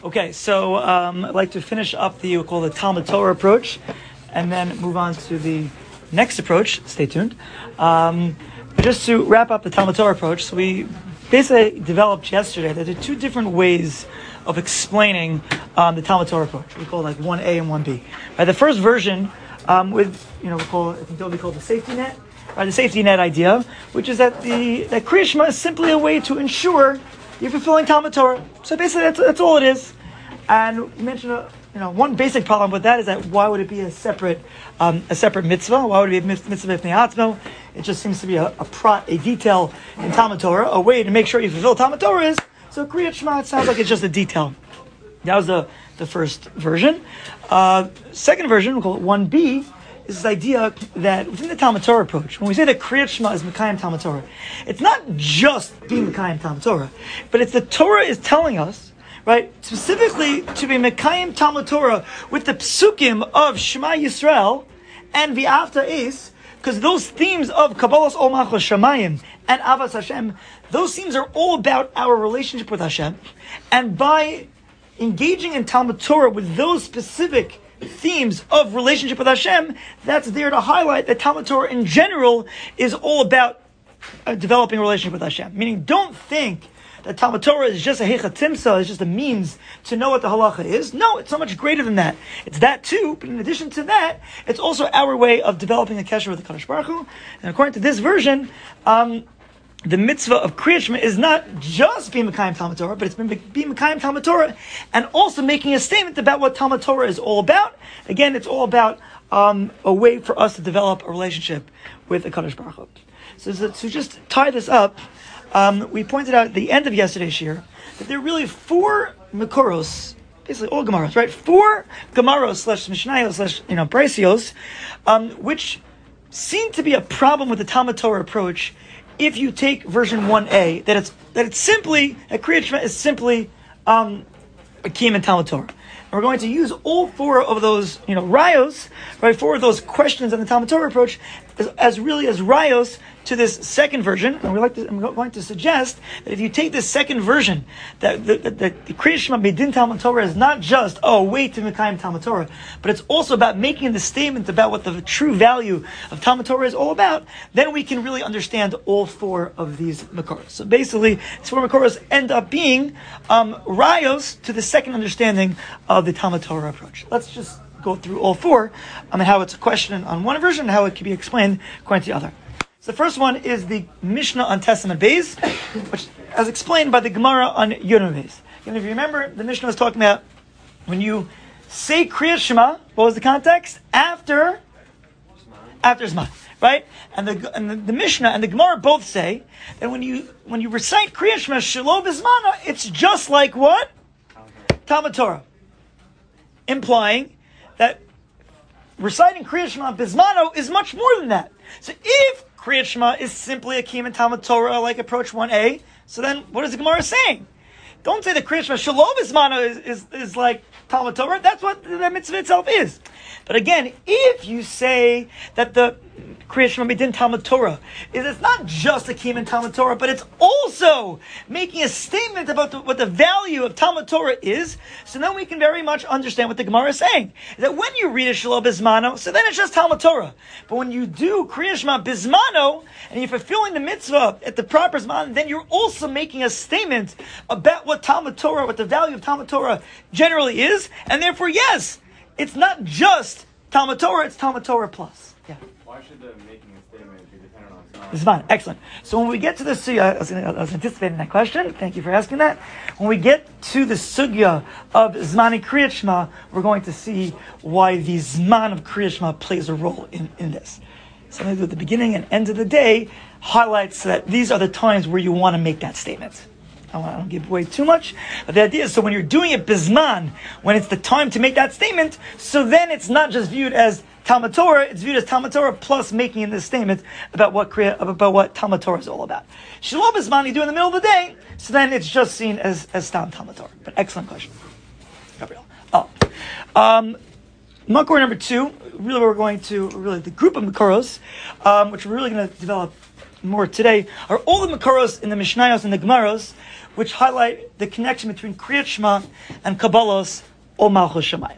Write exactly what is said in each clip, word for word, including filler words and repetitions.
Okay, so um, I'd like to finish up the, we'll call the Talmud Torah approach, and then move on to the next approach. Stay tuned. Um, but just to wrap up the Talmud Torah approach, so we basically developed yesterday that there are two different ways of explaining um, the Talmud Torah approach. We call it like one A and one B. Right, the first version um, with, you know, we call it, I think that would be called the safety net, right? The safety net idea, which is that the that Kriya Shema is simply a way to ensure you're fulfilling Talmud Torah. So basically, that's that's all it is. And we mentioned, uh, you know, one basic problem with that is that why would it be a separate um, a separate mitzvah? Why would it be a mitzvah b'fnei atzmo? It just seems to be a a, prat, a detail in Talmud Torah, a way to make sure you fulfill Talmud Torah is. So Kriyat Shema, it sounds like it's just a detail. That was the, the first version. Uh, second version, we call it one B, is this idea that within the Talmud Torah approach, when we say that Kriyat Shema is Mekayim Talmud Torah, it's not just being Mekayim Talmud Torah, but it's the Torah is telling us, right, specifically to be Mekayim Talmud Torah with the psukim of Shema Yisrael and V'afta Es, because those themes of Kabbalas Ol Malchus Shamayim and Avas Hashem, those themes are all about our relationship with Hashem. And by engaging in Talmud Torah with those specific themes of relationship with Hashem, that's there to highlight that Talmud Torah in general is all about uh, developing a relationship with Hashem. Meaning, don't think that Talmud Torah is just a heicha timsa, it's just a means to know what the halacha is. No, it's so much greater than that. It's that too, but in addition to that, it's also our way of developing a kesher with the Kadosh Baruch Hu. And according to this version, um, the mitzvah of Kriyat Shema is not just being Mekayim Talmud Torah, but it's been being Mekayim Talmud Torah and also making a statement about what Talmud Torah is all about. Again, it's all about um, a way for us to develop a relationship with the Kadosh Baruch Hu. So, so to just tie this up, Um, we pointed out at the end of yesterday's shir that there are really four Makoros, basically all Gemaros, right? Four Gemaros slash Mishnayos slash, you know, Braisios, um, which seem to be a problem with the Talmud Torah approach if you take version one A, that it's that it's simply, that Kriyat Shema is simply um, a Kiyum in Talmud Torah. And we're going to use all four of those, you know, rayos, right, four of those questions in the Talmud Torah approach as, as really as rayos to this second version. And we like to, I'm going to suggest that if you take this second version, that the, the, the, the Kriyat Shema B'din Talmud Torah is not just, oh, wait to Mekayim Talmud Torah, but it's also about making the statement about what the true value of Talmud Torah is all about, then we can really understand all four of these Makoros. So basically, these four Makoros end up being um, rayos to the second understanding of the Talmud Torah approach. Let's just go through all four um, and how it's a question on one version and how it can be explained according to the other. So the first one is the Mishnah on Testament Beis, which as explained by the Gemara on Yonah Beis. And if you remember, the Mishnah was talking about when you say Kriyat Shema, what was the context? After, after Zman, right? And the and the, the Mishnah and the Gemara both say that when you when you recite Kriyat Shema Shelo B'Zmana, it's just like what? Talmud Torah, implying that reciting Kriyat Shema B'Zmano is much more than that. So if Kriyat Shema is simply a Kiyum in Talmud Torah, like approach one A, so then what is the Gemara saying? Don't say that Kriyat Shema Shalom B'Zmano is, is, is like Talmud Torah. That's what the mitzvah itself is. But again, if you say that the Kriyat Shema B'din Talmud Torah is it's not just a Kiyum in Talmud Torah, but it's also making a statement about the, what the value of Talmud Torah is, so then we can very much understand what the Gemara is saying. That when you read a Shalom B'Zmano, so then it's just Talmud Torah. But when you do Kriyat Shema B'Zmano, and you're fulfilling the mitzvah at the proper Zman, then you're also making a statement about what Talmud Torah, what the value of Talmud Torah generally is, and therefore, yes, it's not just Talmud Torah, it's Talmud Torah plus. Yeah. Why should the making a statement be dependent on Zman? Zman, excellent. So when we get to the sugya, I was, I was anticipating that question. Thank you for asking that. When we get to the sugya of Zmani Kriyat Shema, we're going to see why the Zman of Kriyat Shema plays a role in, in this. Something at the beginning and end of the day highlights that these are the times where you want to make that statement. I don't want to give away too much, but the idea is, so when you're doing it Bizman, when it's the time to make that statement, so then it's not just viewed as Talmud Torah, it's viewed as Talmud Torah plus making this statement about what about what Talmud Torah is all about. Shalom Bizman, you do in the middle of the day, so then it's just seen as as Talmud Torah. But excellent question, Gabriel. Oh, um, Makor number two. Really, we're going to really the group of Makoros, um, which we're really going to develop more today, are all the Makoros in the Mishnayos and the Gemaros, which highlight the connection between Kriyat Shema and Kabbalos Ol Malchus Shemayim.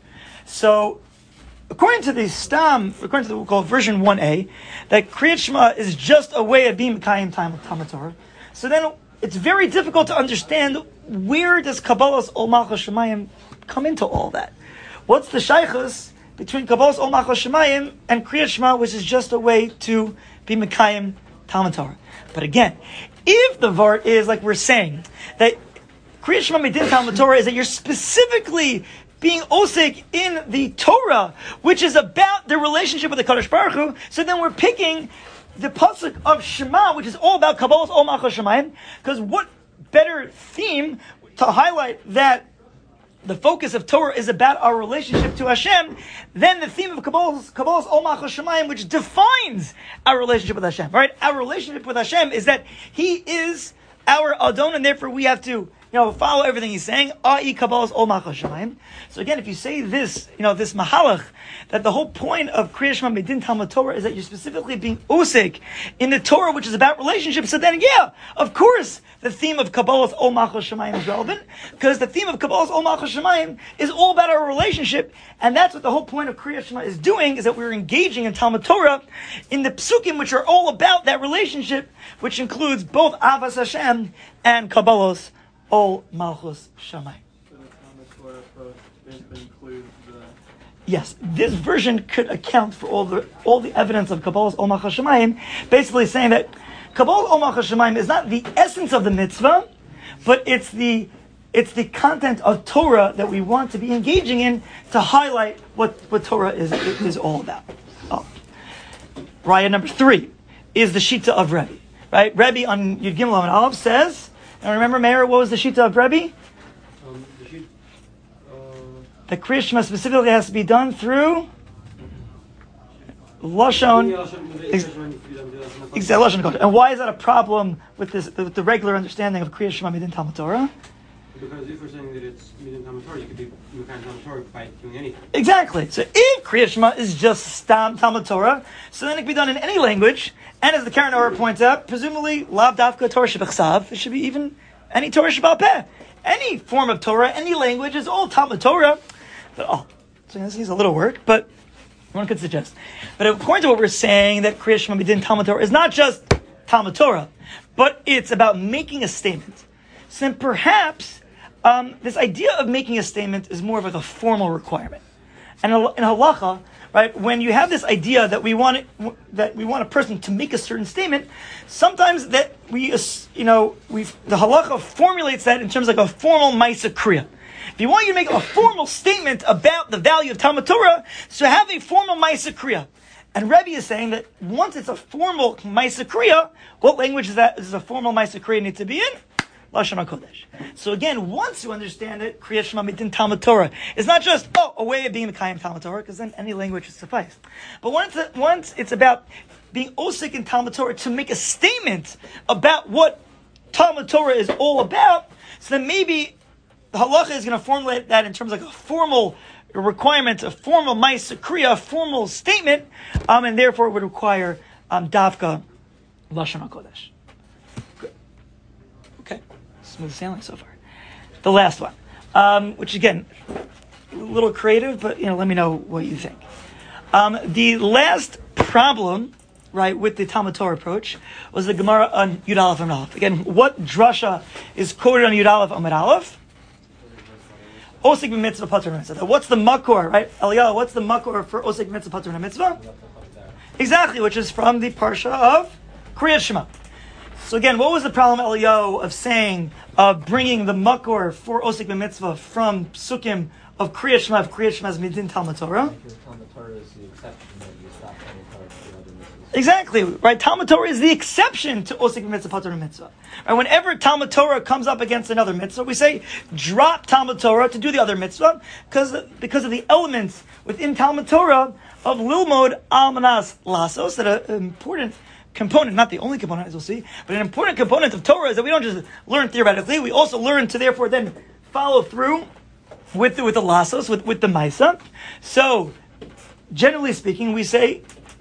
So, according to the Stam, according to the what we call version one A, that Kriyat Shema is just a way of being Mekayim Talmud Torah. So then it's very difficult to understand where does Kabbalos Ol Malchus Shemayim come into all that. What's the shaychus between Kabbalos Ol Malchus Shemayim and Kriyat Shema, which is just a way to be Mekayim Talmud Torah? But again, if the vart is like we're saying that Kriyat Shema Midin Talmud Torah is that you're specifically being osik in the Torah, which is about the relationship with the Kadosh Baruch Hu, so then we're picking the pasuk of Shema, which is all about Kabbalos Ol Malchus Shemayim, because what better theme to highlight that the focus of Torah is about our relationship to Hashem than the theme of Kabbalos, Kabbalos Ol Malchus Shemayim, which defines our relationship with Hashem. Right? Our relationship with Hashem is that He is our Adon, and therefore we have to, you know, follow everything He's saying. Ai Kabbalos Ol Malchus Shemayim. So again, if you say this, you know, this mahalach, that the whole point of Kriyat Shema Midin Talmud Torah is that you're specifically being osik in the Torah, which is about relationships. So then, yeah, of course, the theme of Kabbalos Ol Malchus Shemayim is relevant, because the theme of Kabbalos Ol Malchus Shemayim is all about our relationship, and that's what the whole point of Kriyat Shema is doing, is that we're engaging in Talmud Torah, in the psukim, which are all about that relationship, which includes both Avas Hashem and Kabbalos Ol Malchus Shemayim. So the Talmud Torah approach basically includes the... Yes, this version could account for all the all the evidence of Kabbalos Ol Malchus Shemayim, basically saying that Kabbalos Ol Malchus Shemayim is not the essence of the mitzvah, but it's the it's the content of Torah that we want to be engaging in to highlight what, what Torah is is all about. Oh. Raya number three is the Shita of Rebbe. Right? Rebbe on Yud Gimel and Aleph says, and remember, Meir, what was the Shita of Rebbe? Um, the sheet, uh, The Kriyat Shema specifically has to be done through Lashon. Exactly, Lashon Kodesh. And why is that a problem with this, with the regular understanding of Kriyat Shema Midin Talmud Torah? Because if we're saying that it's Midin Talmud Torah, you could be Mekayim Talmud Torah by doing anything. Exactly. So if Kriyat Shema is just Stam Talmud Torah, so then it can be done in any language. And as the Karen Orah points out, presumably Lav Dafka Torah Shebechsav, it should be even any Torah Shebal Peh. Any form of Torah, any language is all Talmud Torah. But oh, so this needs a little work, but one could suggest. But according to what we're saying, that Kriyat Shema Midin Talmud Torah is not just Talmud Torah, but it's about making a statement. So then perhaps um, this idea of making a statement is more of like a formal requirement. And in halacha, right, when you have this idea that we want it, that we want a person to make a certain statement, sometimes that we, you know, we the halacha formulates that in terms of like a formal ma'isa kriya. If you want you to make a formal statement about the value of Talmud Torah, so have a formal ma'isa kriya. And Rebbe is saying that once it's a formal ma'isa kriya, what language is that? Does a formal ma'isa kriya need to be in? Lashon HaKodesh. So again, once you understand it, Kriyat Shema Midin Talmud Torah is not just, oh, a way of being Mekayim Talmud Torah, because then any language would suffice. But once, it, once it's about being osik in Talmud Torah to make a statement about what Talmud Torah is all about, so then maybe the halacha is going to formulate that in terms of like a formal requirement, a formal ma'isa kriya, a formal statement, um, and therefore it would require um, davka Lashon HaKodesh. Good. Okay. Smooth sailing so far. The last one, um, which again, a little creative, but you know, let me know what you think. Um, the last problem, right, with the Talmud Torah approach was the Gemara on Yud Aleph Amud Aleph. Again, what drasha is quoted on Yud Aleph Amud Aleph? Osik b'mitzvah patur mitzvah. What's the makor, right? Eliyahu, what's the makor for osik b'mitzvah patur mitzvah? Exactly, which is from the parsha of Kriyat Shema. So again, what was the problem, Eliyahu, of saying, of bringing the makor for osik b'mitzvah from psukim of Kriyat Shema, of Kriyat Shema's midin Talmud Torah? Talmud Torah is the exception that you stop Talmud Torah for the other mitzvahs. Exactly, right? Talmud Torah is the exception to osik b'mitzvah patur mitzvah. Right? Whenever Talmud Torah comes up against another mitzvah, we say drop Talmud Torah to do the other mitzvah because because of the elements within Talmud Torah of lilmod almanas lasos, that are important component, not the only component as we'll see, but an important component of Torah is that we don't just learn theoretically, we also learn to therefore then follow through with the, with the lasos, with, with the maisa. So, generally speaking, we say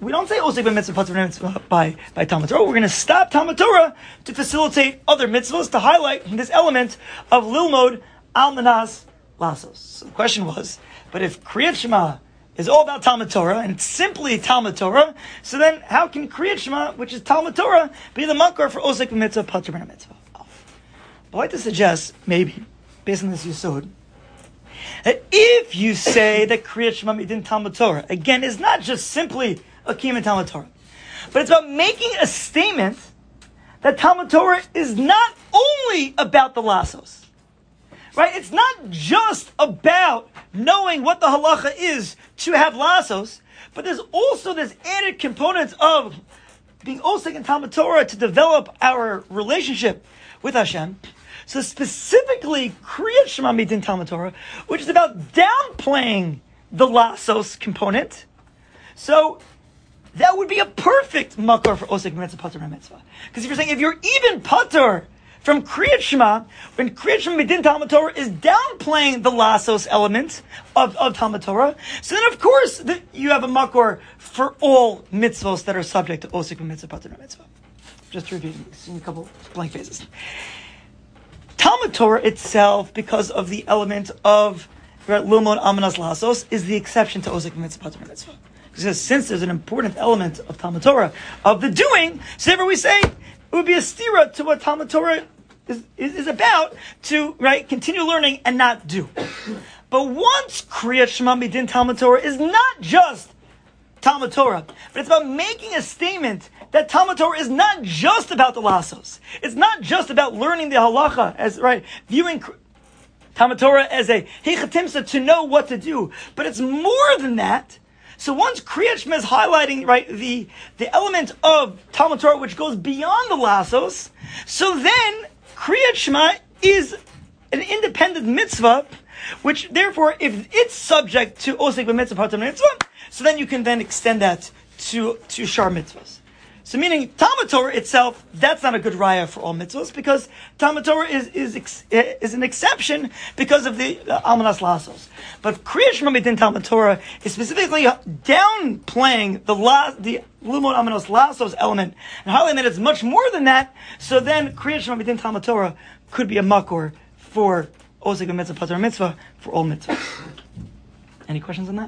we don't say osek b'mitzvah patur mitzvah by by Talmud Torah. We're going to stop Talmud Torah to facilitate other mitzvahs to highlight this element of lilmod al manas lasos. So the question was, but if Kriyat Shema is all about Talmud Torah and it's simply Talmud Torah, so then how can Kriyat Shema, which is Talmud Torah, be the makor for osek b'mitzvah patur mitzvah? I'd like to suggest, maybe, based on this yesod, that if you say that Kriyat Shema midin Talmud Torah, again, is not just simply a kiyum in Talmud Torah, but it's about making a statement that Talmud Torah is not only about the lasos, right? It's not just about knowing what the halacha is to have lasos, but there's also this added component of being osek in Talmud Torah to develop our relationship with Hashem. So specifically, Kriyat Shema midin Talmud Torah, which is about downplaying the lasos component. So that would be a perfect makor for osek mitzvah patur mitzvah. Because if you're saying if you're even patur from Kriyat Shema, when Kriyat Shema midin Talmud Torah is downplaying the lasos element of, of Talmud Torah, so then of course the, you have a makor for all mitzvahs that are subject to osek mitzvah patur mitzvah. Just to review, seeing a couple blank faces. Talmud Torah itself, because of the element of right, lilmod amanas lasos, is the exception to osek mitzvah patur mitzvah. Because since there's an important element of Talmud Torah of the doing, so therefore we say it would be a stira to what Talmud Torah is, is, is about to right continue learning and not do. But once Kriyat Shema midin Talmud Torah is not just Talmud Torah, but it's about making a statement that Talmud Torah is not just about the lasos. It's not just about learning the halacha as right viewing Talmud Torah as a heichatimsa to know what to do, but it's more than that. So once Kriyat Shema is highlighting right the the element of Talmud Torah which goes beyond the lasos, so then Kriyat Shema is an independent mitzvah, which therefore, if it's subject to osek b'mitzvah patur mitzvah, so then you can then extend that to to shar mitzvahs. So meaning Talmud Torah itself, that's not a good raya for all mitzvahs because Talmud Torah is is is an exception because of the uh, almanas lasos. But Kriyat Shema midin Talmud Torah is specifically downplaying the la, the lilmod almanas lasos element and highlighting that it's much more than that. So then Kriyat Shema midin Talmud Torah could be a makor for osek b'mitzvah patur mitzvah for all mitzvahs. Any questions on that?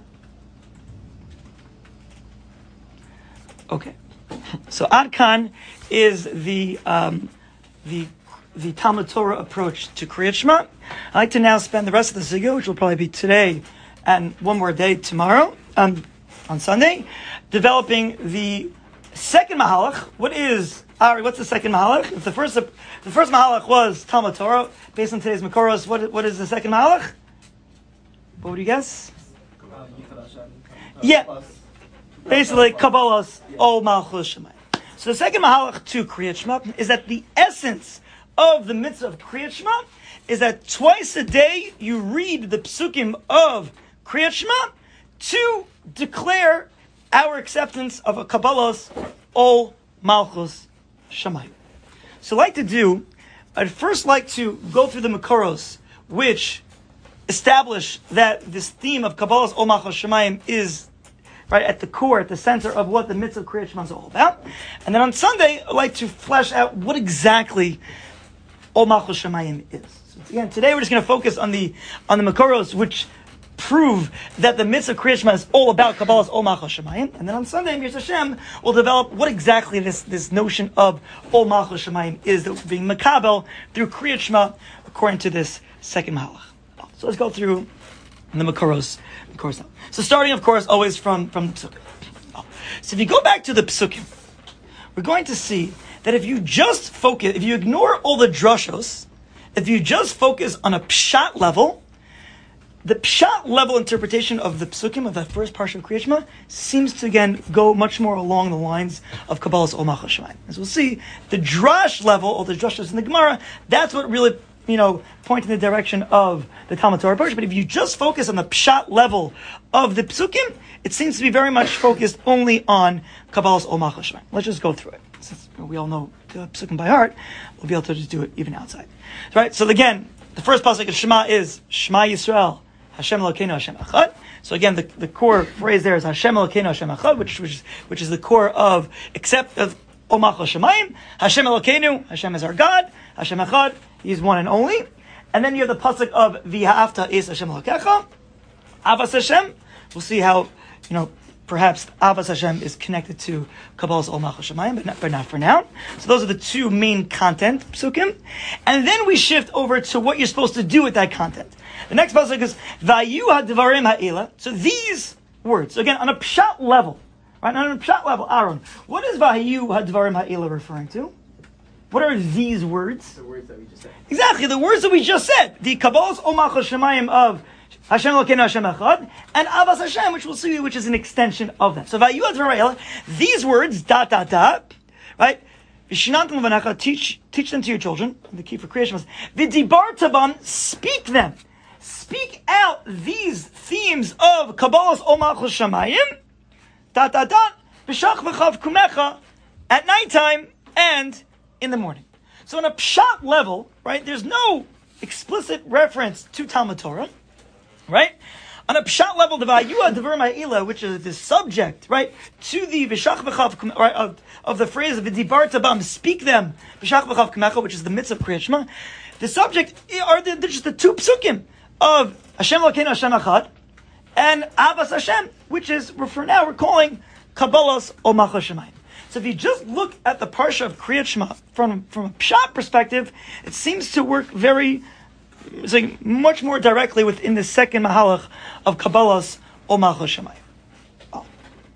Okay. So Ad Kan is the um, the the Talmud Torah approach to Kriyat Shema. I'd like to now spend the rest of the sugya, which will probably be today and one more day tomorrow, um, on Sunday, developing the second mahalach. What is Ari? What's the second mahalach? If the first the first mahalach was Talmud Torah, based on today's Makoros, what what is the second mahalach? What would you guess? Yeah. Basically, Kabbalah's Ol Malchus Shemayim. So the second mahalach to Kriyat Shema is that the essence of the mitzvah of Kriyat Shema is that twice a day you read the psukim of Kriyat Shema to declare our acceptance of a Kabbalah's Ol Malchus Shemayim. So I'd like to do, I'd first like to go through the Makoros, which establish that this theme of Kabbalah's Ol Malchus Shemayim is right at the core, at the center of what the mitzvah of Kriyat Shema is all about. And then on Sunday, I'd like to flesh out what exactly Ol Malchus Shemayim is. So again, today we're just going to focus on the on the Makoros, which prove that the mitzvah of Kriyat Shema is all about Kabbalah's Ol Malchus Shemayim. And then on Sunday, Mir Hashem, we'll develop what exactly this, this notion of Ol Malchus Shemayim is, that we're being makabel through Kriyat Shema according to this second mahalach. So let's go through the Makoros. Makoros now. So starting, of course, always from, from the Psukim. So if you go back to the Psukim, we're going to see that if you just focus, if you ignore all the drushos, if you just focus on a pshat level, the pshat level interpretation of the Psukim, of that first parsha of Kriyat Shema, seems to again go much more along the lines of Kabbalah's Ol Malchus Shemayim. As we'll see, the drash level, or the drushos in the Gemara, that's what really, you know, point in the direction of the Talmud Torah approach. But if you just focus on the pshat level of the Psukim, it seems to be very much focused only on Kabbalah's Ol Malchus Shemayim. Let's just go through it. Since we all know the Psukim by heart, we'll be able to just do it even outside. Right? So again, the first pasuk of Shema is Shema Yisrael, Hashem Elokeinu, Hashem Echad. So again, the, the core phrase there is Hashem Elokeinu Hashem Echad, which which is which is the core of except of Omach Shemayim. Hashem Elokeinu, Hashem is our God. Hashem Echad, He is one and only. And then you have the pasuk of V'ha'afta is Hashem Elokecha. Avas Hashem. We'll see how, you know, perhaps Avas Hashem is connected to Kabbalah's Omach Shemayim, but not, but not for now. So those are the two main content psukim. And then we shift over to what you're supposed to do with that content. The next pasuk is Vayu HaDvarim Ha'ela. So these words, again, on a pshat level, right? On a pshat level, Aaron, what is Vayu HaDvarim Ha'ela referring to? What are these words? The words that we just said. Exactly, the words that we just said. The Kabbalah's Omach Shemayim of Hashem Elokeinu Hashem Echad, and Avas Hashem, which we'll see, which is an extension of that. So Vayu HaDvarim Ha'ela, these words, dot, dot, dot, right? Vishinantam Levanecha, teach, teach them to your children. The key for creation was, V'dibarta bam, speak them. Speak out these themes of Kabbalah's Omach Shemayim, dot, dot, dot, b'shach v'chav kumecha, at nighttime and in the morning. So on a pshat level, right, there's no explicit reference to Talmud Torah, right? On a pshat level, the Vayu HaDvarim Ha'ela, which is the subject, right, to the v'shach v'chav kumecha, right, of, of the phrase of V'dibarta bam, speak them, b'shach v'chav kumecha, which is the mitzvah of Kriyat Shema, the subject are the, they're just the two psukim of Hashem Elokeinu Hashem Echad and Avas Hashem, which is, for now, we're calling Kabbalah's Omach Shemayim. So if you just look at the parsha of Kriyat Shema from, from a pshat perspective, it seems to work very, it's like much more directly within the second mahalach of Kabbalah's Omach Shemayim. Oh.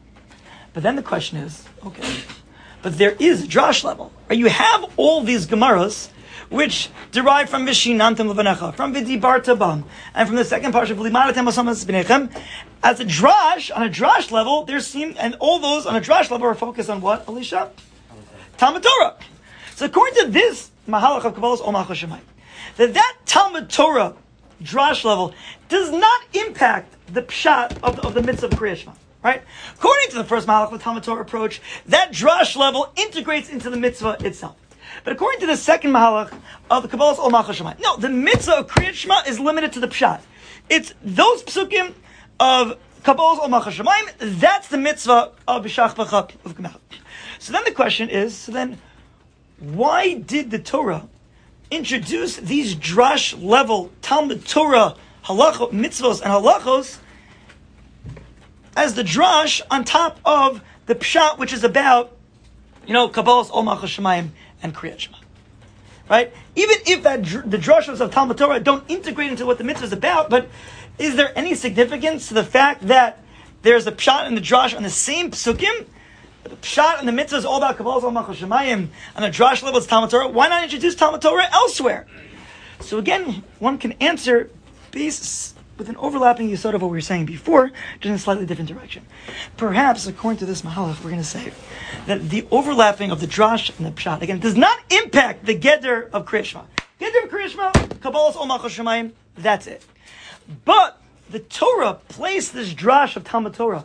But then the question is, okay, but there is a drash level, right? You have all these Gemaras which derive from Vishinantam Levanecha, from V'dibarta bam, and from the second parsha of Limadatem Osamas B'nechem. As a drash, on a drash level, there seem, and all those on a drash level are focused on what, Alicia? Talmud Torah. So according to this Mahalach of Kabbalah's Omach Shemayim, that that Talmud Torah drash level does not impact the pshat of the, of the mitzvah of Kriyat Shema, right? According to the first Mahalach of the Talmud Torah approach, that drash level integrates into the mitzvah itself. But according to the second mahalach of the Kabbalah's Omach Shemayim, no, the mitzvah of Kriyat Shema is limited to the pshat. It's those psukim of Kabbalah's Omach Shemayim, that's the mitzvah of B'shach v'chav of Kumecha. So then the question is, so then, why did the Torah introduce these drash level Talmud Torah halachot, mitzvos and halachos as the drash on top of the pshat, which is about, you know, Kabbalah's Omach Shemayim and Kriyat Shema, right? Even if that the drashos of Talmud Torah don't integrate into what the mitzvah is about, but is there any significance to the fact that there's a pshat and the drash on the same psukim? The pshat and the mitzvah is all about Kabbalah's Omach Shemayim, and the drash level is Talmud Torah. Why not introduce Talmud Torah elsewhere? So again, one can answer based with an overlapping yesod of what we were saying before, just in a slightly different direction. Perhaps, according to this mahalach, we're going to say that the overlapping of the drash and the pshat, again, does not impact the geder of Kriyat Shema. Geder of Kriyat Shema, Kabbalah's Omach Shemayim, that's it. But the Torah placed this drash of Talmud Torah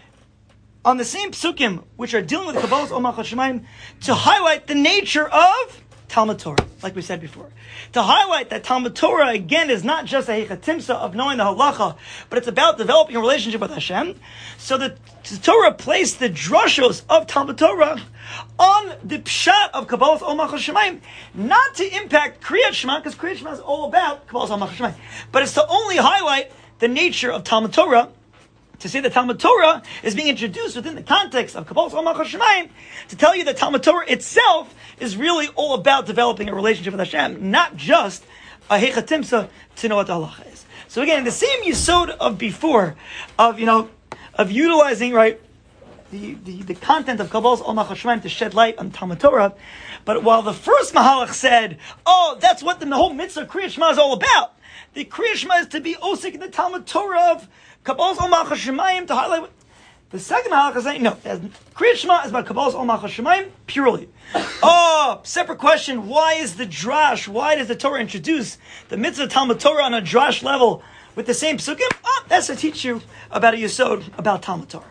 on the same psukim, which are dealing with Kabbalah's Omach Shemayim, to highlight the nature of Talmud Torah, like we said before. To highlight that Talmud Torah, again, is not just a hechatimsa of knowing the halacha, but it's about developing a relationship with Hashem. So the, the Torah placed the drashos of Talmud Torah on the pshat of Kabbalah's Omach Shemayim, not to impact Kriyat Shema, because Kriyat Shema is all about Kabbalah's Omach Shemayim, but it's to only highlight the nature of Talmud Torah, to say that Talmud Torah is being introduced within the context of Kabbalah's Omach Shemayim, to tell you that Talmud Torah itself is really all about developing a relationship with Hashem, not just a hechatimsa to know what the halacha is. So again, the same yisod of before, of, you know, of utilizing, right, the, the, the content of Kabbalah's Omach Shemayim to shed light on Talmud Torah, but while the first mahalach said, oh, that's what the whole mitzvah of Kriyat Shema is all about, the Kriyat Shema is to be osik in the Talmud Torah of Kabbalah's Omach Shemayim to highlight what the second halakha is saying. No, Kriyat Shema is about Kabbalah's Omach Shemayim purely. Oh, separate question. Why is the drash? Why does the Torah introduce the mitzvah of Talmud Torah on a drash level with the same psukim? Oh, that's to teach you about a yesod about Talmud Torah.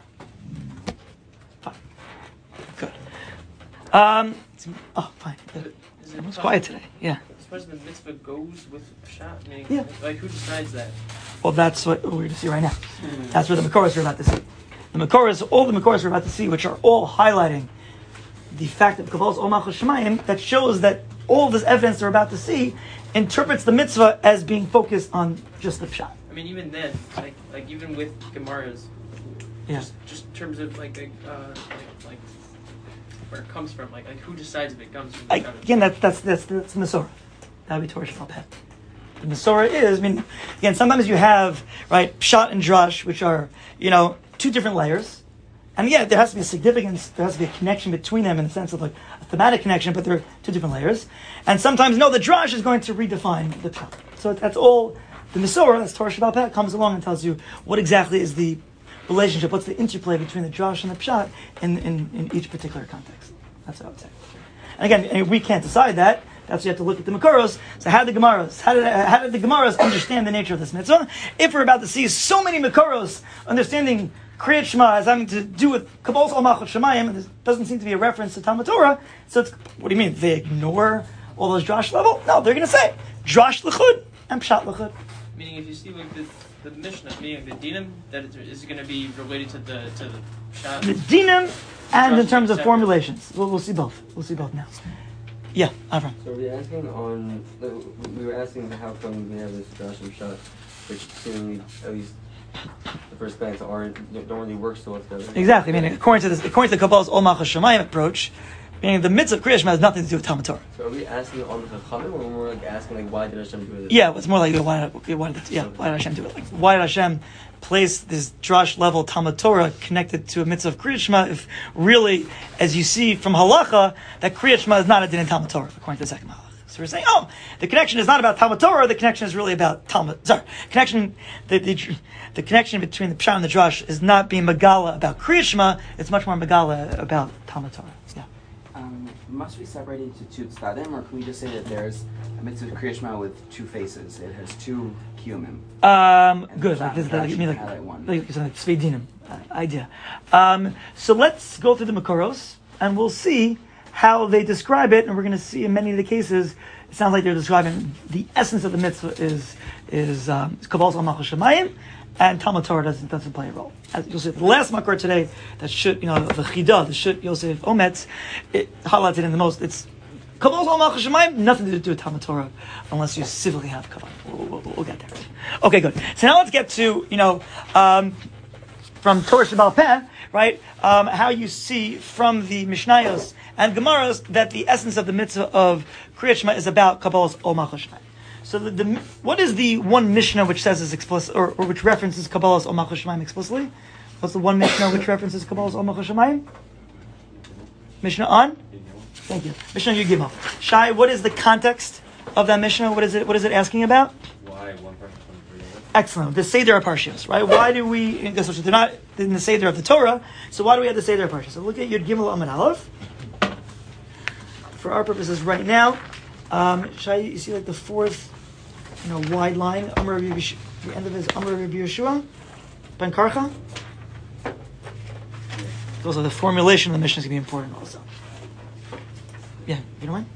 Fine, good. Um, oh, fine. It's quiet today. Yeah. As far as the mitzvah goes with pshat, meaning, Yeah. like, who decides that? Well, that's what we're going to see right now. That's what the Makoros we're about to see. The Makoros, all the Makoros we're about to see, which are all highlighting the fact of Kabbalah's Ol Malchus Shemayim, that shows that all of this evidence they're about to see interprets the mitzvah as being focused on just the pshat. I mean, even then, like, like even with Gemaras, Yeah. just, just in terms of like, like, uh, like, like where it comes from, like, like who decides if it comes from? The Pshat? Again, that's that's that's that's the Masorah. That would be Torah Shabbat. The Masorah is, I mean, again, sometimes you have right pshat and drash, which are you know two different layers, and yeah, there has to be a significance, there has to be a connection between them in the sense of like a thematic connection, but they're two different layers. And sometimes no, the drash is going to redefine the pshat. So that's all. The Masorah, that's Torah Shabbat Peh, comes along and tells you what exactly is the relationship, what's the interplay between the drash and the pshat in, in, in each particular context. That's what I would say. And again, we can't decide that. That's why you have to look at the Makoros. So how did the Gemaras, how did, how did the Gemaras understand the nature of this mitzvah? If we're about to see so many Makoros understanding Kriyat Shema as having to do with Kabbalah's Ol Malchus Shemayim, and there doesn't seem to be a reference to Talmud Torah, so it's, what do you mean, they ignore all those drash level? No, they're going to say drash l'chud and pshat l'chud. Meaning, if you see like the the Mishnah, meaning the dinim, that it is going to be related to the to the Pshat. The dinim and in terms of Separate. formulations. We'll, we'll see both. We'll see both now. Yeah, Avram. So we're asking on, we were asking how come we have this Josh and Shot, which seemingly, at least the first glance, aren't, don't really work so well together. Exactly. I mean, according to this, according to the Kabbalah's Ol Malchus Shemayim approach, meaning the mitzvah of Kriyat Shema has nothing to do with Talmud Torah. So are we asking on the Chachamim, or we're like asking like why did Hashem do this? Yeah, it's more like why, why did yeah why did Hashem do it? Like why did Hashem place this drash level Talmud Torah connected to a mitzvah of Kriyat Shema? If really, as you see from halacha, that Kriyat Shema is not a din in Talmud Torah according to the second halacha. So we're saying, oh, the connection is not about Talmud Torah. The connection is really about Talmud. Sorry, connection the the, the connection between the pshat and the drash is not being megala about Kriyat Shema. It's much more megala about Talmud Torah. Yeah. Um, must we separate into two tzadim, or can we just say that there's a mitzvah Kriyat Shema with two faces? It has two kiyumim. Um, And good. the Like this, pshat like, you mean like highlight one. like something like Tzvei Dinim uh, idea. Um, so let's go through the Makoros and we'll see how they describe it. And we're going to see in many of the cases, it sounds like they're describing the essence of the mitzvah is is um, Kabbalah's Ol Malchus Shemayim, and Talmud Torah doesn't doesn't play a role. As you'll see, the last makor today that should you know the Chidah, the Shut Yosef Ometz, it highlighted in the most. It's Kabbalah's Ol Malchus Shemayim, nothing to do with Talmud Torah unless you civilly have Kabbalah. We'll, we'll, we'll get there. Okay, good. So now let's get to you know um, from Torah Shabbat Peh, right? Um, how you see from the Mishnayos and Gemaras that the essence of the mitzvah of Kriyat Shema is about Kabbalah's Ol Malchus Shemayim. So the, the what is the one Mishnah which says is explicit, or, or which references Kabbalah's Ol Malchus Shemayim explicitly? What's the one Mishnah which references Kabbalah's Ol Malchus Shemayim? Mishnah on? Thank you. Mishnah Yud Gimel. Shai, what is the context of that Mishnah? What is it? What is it asking about? Why one person from three? Excellent. The Seder Parshios, right? Why do we? They're not in the Seder of the Torah, so why do we have the Seder Parshios? So look at Yud Gimel Amud Aleph. For our purposes, right now, um, Shai, you see like the fourth, you know, wide line. Amar Rabbi Yesh- the end of his Amar Rabbi Yeshua Ben Karcha. Also, the formulation of the Mishnah is going to be important, also. Yeah, you know what?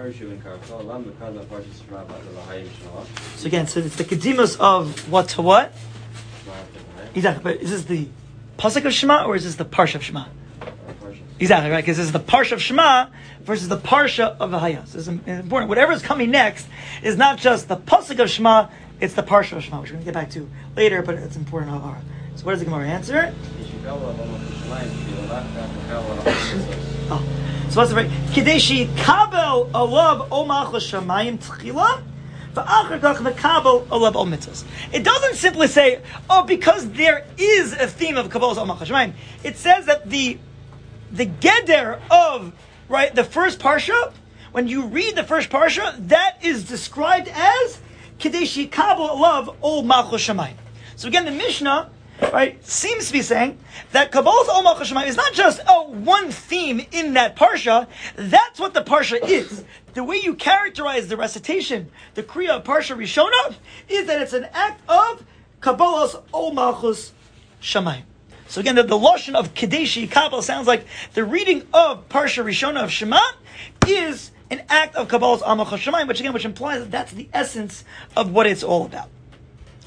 So again, so it's the kedimus of what to what? Exactly, but is this the pasuk of Shema or is this the parsha of Shema? Exactly, right, because this is the parsha of Shema versus the parsha of Vahaya. So it's important. Whatever is coming next is not just the pasuk of Shema, it's the parsha of Shema, which we're going to get back to later, but it's important. So what does the Gemara answer? Oh. So what's the right? Kadeshi kabel alav ol malchus shamayim tchila, va'achar kach mekabel alav ol mitzvos. It doesn't simply say, oh, because there is a theme of Kabbalah's ol malchus shamayim. It says that the the geder of right the first parsha, when you read the first parsha, that is described as kadeshi kabel alav ol malchus shamayim. So again, the Mishnah, right, seems to be saying that Kabbalah's Ol Malchus Shemayim is not just oh one theme in that parsha. That's what the parsha is. The way you characterize the recitation, the Kriya of Parsha Rishona, is that it's an act of Kabbalah's Ol Malchus Shemayim. So again, the, the lashon of Kadeshi Kabbalah sounds like the reading of Parsha Rishona of Shema is an act of Kabbalah's Ol Malchus Shemayim, which again, which implies that that's the essence of what it's all about.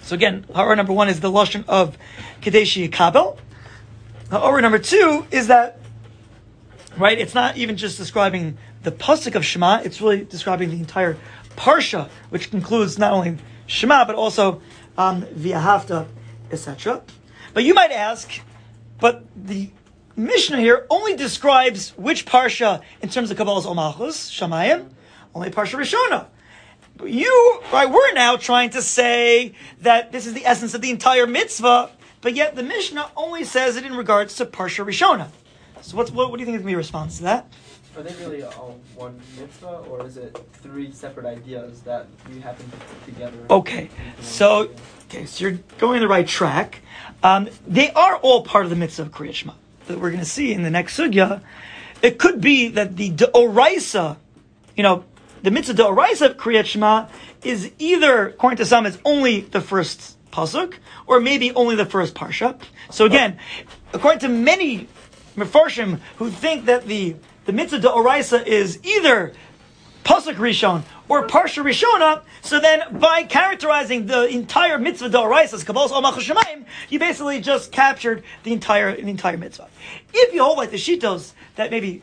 So again, ha'ara number one is the lashon of kadeshi yikabel. Ha'ara number two is that, right, it's not even just describing the pasuk of Shema, it's really describing the entire parsha, which includes not only Shema, but also um, v'ahavta, et cetera. But you might ask, but the Mishnah here only describes which parsha in terms of Kabbalah's Omachos, Shamayim, only parsha Rishona. But you, right, we're now trying to say that this is the essence of the entire mitzvah, but yet the Mishnah only says it in regards to parsha Rishona. So what's, what, what do you think is going to be your response to that? Are they really all one mitzvah, or is it three separate ideas that you happen to put together? Okay, so okay, so you're going the right track. Um, they are all part of the mitzvah of Kriyat Shema that we're going to see in the next sugya. It could be that the D'oraisa, you know, the mitzvah D'oraisa of Kriyat Shema is either, according to some, it's only the first pasuk, or maybe only the first parsha. So again, according to many Mefarshim who think that the The mitzvah d'oraisa is either pasuk rishon or parsha rishona. So then, by characterizing the entire mitzvah d'oraisa as kabbalas omachos shemayim, you basically just captured the entire the entire mitzvah. If you hold like the shitos that maybe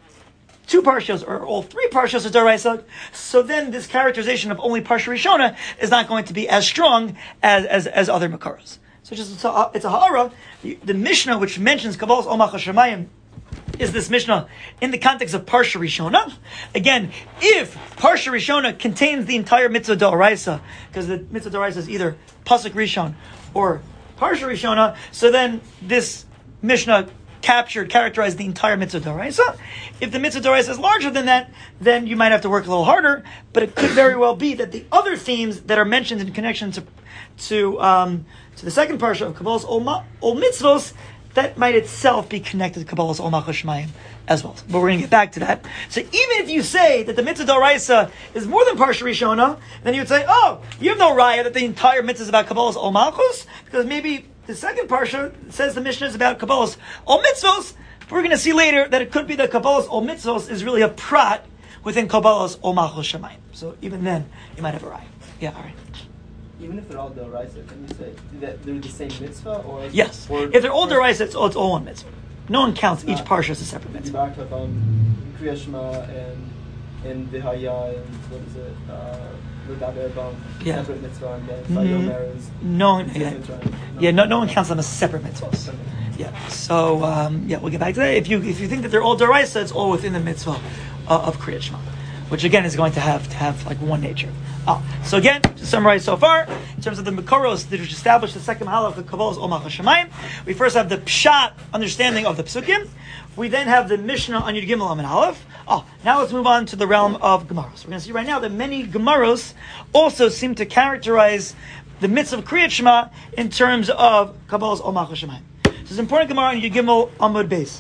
two parshas or all three parshas are d'oraisa, so then this characterization of only parsha rishona is not going to be as strong as as, as other makaros. So just it's a, it's a ha'ara. The, the Mishnah which mentions kabbalas omachos shemayim is this Mishnah in the context of Parsha Rishona. Again, if Parsha Rishona contains the entire Mitzvah D'oraisa, because the Mitzvah D'oraisa is either Pasuk Rishon or Parsha Rishona, so then this Mishnah captured, characterized the entire Mitzvah D'oraisa. If the Mitzvah D'oraisa is larger than that, then you might have to work a little harder, but it could very well be that the other themes that are mentioned in connection to to, um, to the second Parsha of Kabbalah's Ol Mitzvos, that might itself be connected to Kabbalah's Omachos Shemayim as well. But we're going to get back to that. So even if you say that the Mitzvah D'oraisa is more than Parsha Rishona, then you would say, oh, you have no raya that the entire Mitzvah is about Kabbalah's Omachos, because maybe the second Parsha says the Mishnah is about Kabbalah's Ol Mitzvos. We're going to see later that it could be that Kabbalah's Ol Mitzvos is really a prat within Kabbalah's Omachos Shemayim. So even then, you might have a raya. Yeah, all right. Even if they're all d'oraisa, can you say that they're the same mitzvah? Or yes. Or if they're all d'oraisa, it's all, it's all one mitzvah. No one counts each Not- parsha as a separate mitzvah. Back up on Kriya Shema and and Vihaya and what is it? Uh, L'daber Bam, Yeah. separate mitzvah, and then Mm, Vayomer is No one, yeah, different, right? yeah, no, no one counts them as separate mitzvahs. Okay. Yeah. So um, yeah, we'll get back to that. If you if you think that they're all d'oraisa, it's all within the mitzvah uh, of Kriyat Shema, which again is going to have to have like one nature. Ah, so again, to summarize so far, in terms of the Mikoros that which established the second halach of Kabbalah's Omachos Shemayim, we first have the Pshat understanding of the Psukim. We then have the Mishnah on Yud Gimel Amud Aleph. Oh, now let's move on to the realm of Gemaros. We're going to see right now that many Gemaros also seem to characterize the mitzvah of Kriyat Shema in terms of Kabbalah's Omachos Shemayim. So it's an important Gemara on Yud Gimel Amud Beis.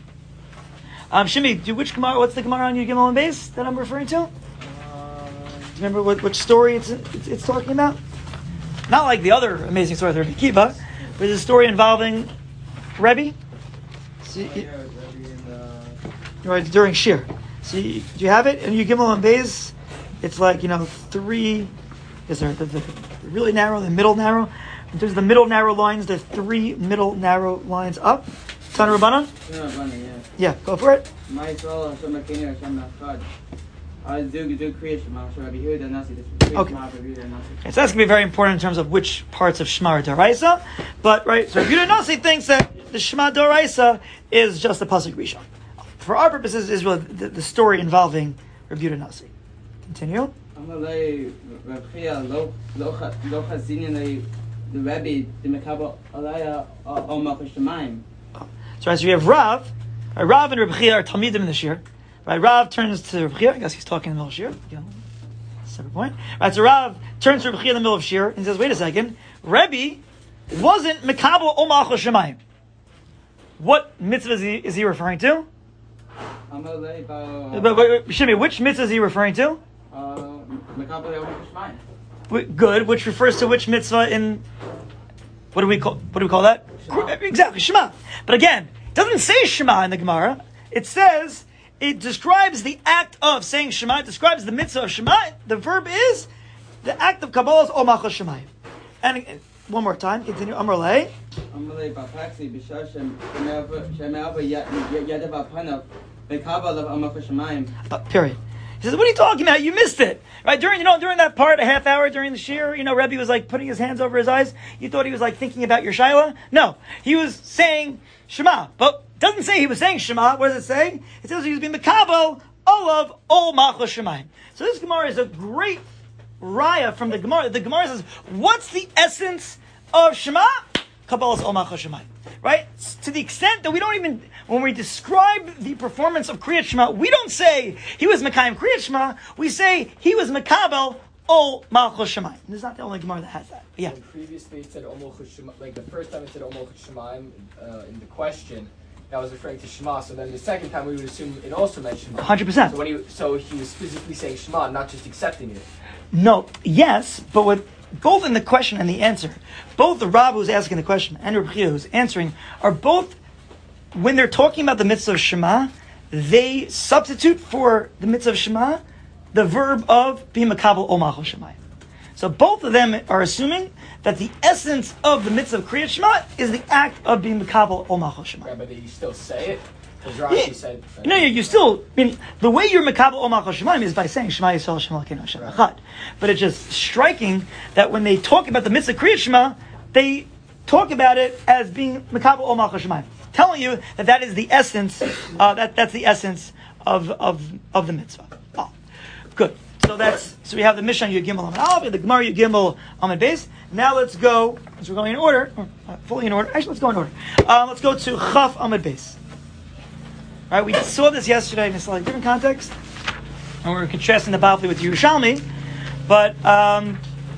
Um, Shimi, do which Gemara? What's the Gemara on Yud Gimel Amud Beis that I'm referring to? Remember what, which story it's, it's it's talking about? Not like the other amazing story of Rabbi Kiva, but it's a story involving Rebbe. So you, right, during Shir. So you, do you have it? And you give them on base. It's like, you know, three. Is there the, the really narrow, the middle narrow? In terms of the middle narrow lines, there's three middle narrow lines up. Tana Rabbanan? Yeah. Yeah, go for it. Okay. Okay, so that's going to be very important in terms of which parts of Shema are D'oraisa. But, right, so Rabbi Yehuda Nasi thinks that the Shema D'oraisa is just the Pasuk Rishon. For our purposes, is really the, the story involving Rabbi Yehuda Nasi. Continue. So as we have Rav, right, Rav and Rabbi Chia are Talmidim in the Shir. Right, Rav turns to Rabbi Chia. I guess he's talking in the middle of Shir. Yeah, separate point. Right, so Rav turns to Rabbi Chia in the middle of Shir and says, "Wait a second, Rebbe wasn't Mekabel Omachos Shemayim. What mitzvah is he, is he referring to? But, but, Shimi, which mitzvah is he referring to? Wh- Good. Which refers to which mitzvah in? What do we call? What do we call that? Shema. Exactly, Shema. But again, it doesn't say Shema in the Gemara. It says it describes the act of saying Shema. It describes the mitzvah of Shema. The verb is the act of Kabbalah's Omachos Shemayim. And uh, one more time, continue. Amar lei. Amalei Bapaxi Bishashem Shemelva Yadav Panav Bekabal of Amar Shemayim. Uh, period. He says, "What are you talking about? You missed it, right? During you know during that part, a half hour during the shir, you know, Rebbe was like putting his hands over his eyes. You thought he was like thinking about your shaila? No, he was saying Shema, but doesn't say he was saying Shema. What does it say? It says he was being Mekabel Olav Ol Machos Shemayim. So this Gemara is a great raya from the Gemara. The Gemara says, what's the essence of Shema? Kabbalas Ol Machos Shemayim. Right? To the extent that we don't even, when we describe the performance of Kriyat Shema, we don't say he was Mekayim Kriyat Shema, we say he was Mekabel Ol Malchus Shemayim. This is not the only Gemara that has that. But yeah. And previously it said Ol Malchus Shemayim, like the first time it said Ol Malchus Shemayim uh, in the question, that was referring to Shema. So then the second time we would assume it also meant Shema. one hundred percent. So when he, so he was physically saying Shema, not just accepting it. No, yes, but what both in the question and the answer, both the Rav who's asking the question and Reb Chia who's answering, are both, when they're talking about the mitzvah of Shema, they substitute for the mitzvah of Shema the verb of being makabel ol malchus shemayim. So both of them are assuming that the essence of the mitzvah of Kriyat Shema is the act of being makabel ol malchus shemayim. Yeah, but you still say it? Because Rashi Yeah. said... Uh, No, you, you still, I mean, the way you're Mekabel Ol Malchus Shemayim is by saying Shema Yisrael Shema Elokeinu Hashem Echad. But it's just striking that when they talk about the mitzvah Kriyat Shema, they talk about it as being Mekabel Ol Malchus Shemayim, telling you that that is the essence, uh, that that's the essence of of of the mitzvah. Oh, good. So that's so we have the Mishnah Yud Gimel Amud Aleph, the Gemara Yud Gimel Amud Beis. Now let's go, as we're going in order, or, uh, fully in order. Actually, let's go in order. Uh, let's go to Chaf Amud Beis. All right, we saw this yesterday in a slightly different context, and we were contrasting the Bavli with Yerushalmi. But um,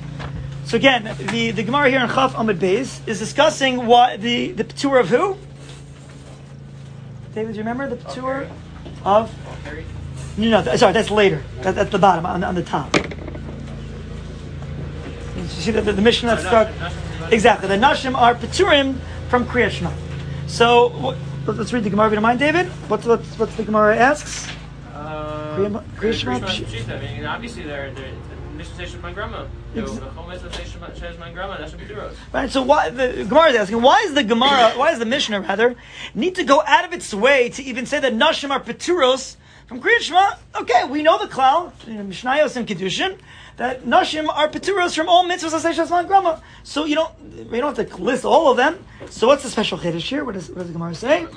so again, the, the Gemara here in Chaf Amud Beis is discussing what the the Petur of who? David, do you remember the Petur of? No, no, th- sorry, that's later. That, that's the bottom on, on the top. You see the, the, the mission that starts exactly. The Nashim are Peturim from Kriyat Shema. So. What, Let's read the Gemara if you don't mind, David. What's, what's, what's the Gemara asks? Uh, Kriya Shema? Pshita. I mean, obviously, they're, they're, the mission says my grandma. The whole mitzvah says my grandma. That should be Duros. Right. So why the Gemara is asking? Why is the Gemara? Why is the Mishnah rather need to go out of its way to even say that Nashim are Peturos from Kriyat Shema? Okay, we know the klal, Mishnayos and Kiddushin, that Nashim are Peturos from all mitzvahs asay shasman grandma. So you don't, we don't have to list all of them. So what's the special chiddush here? What does, what does the Gemara say? No.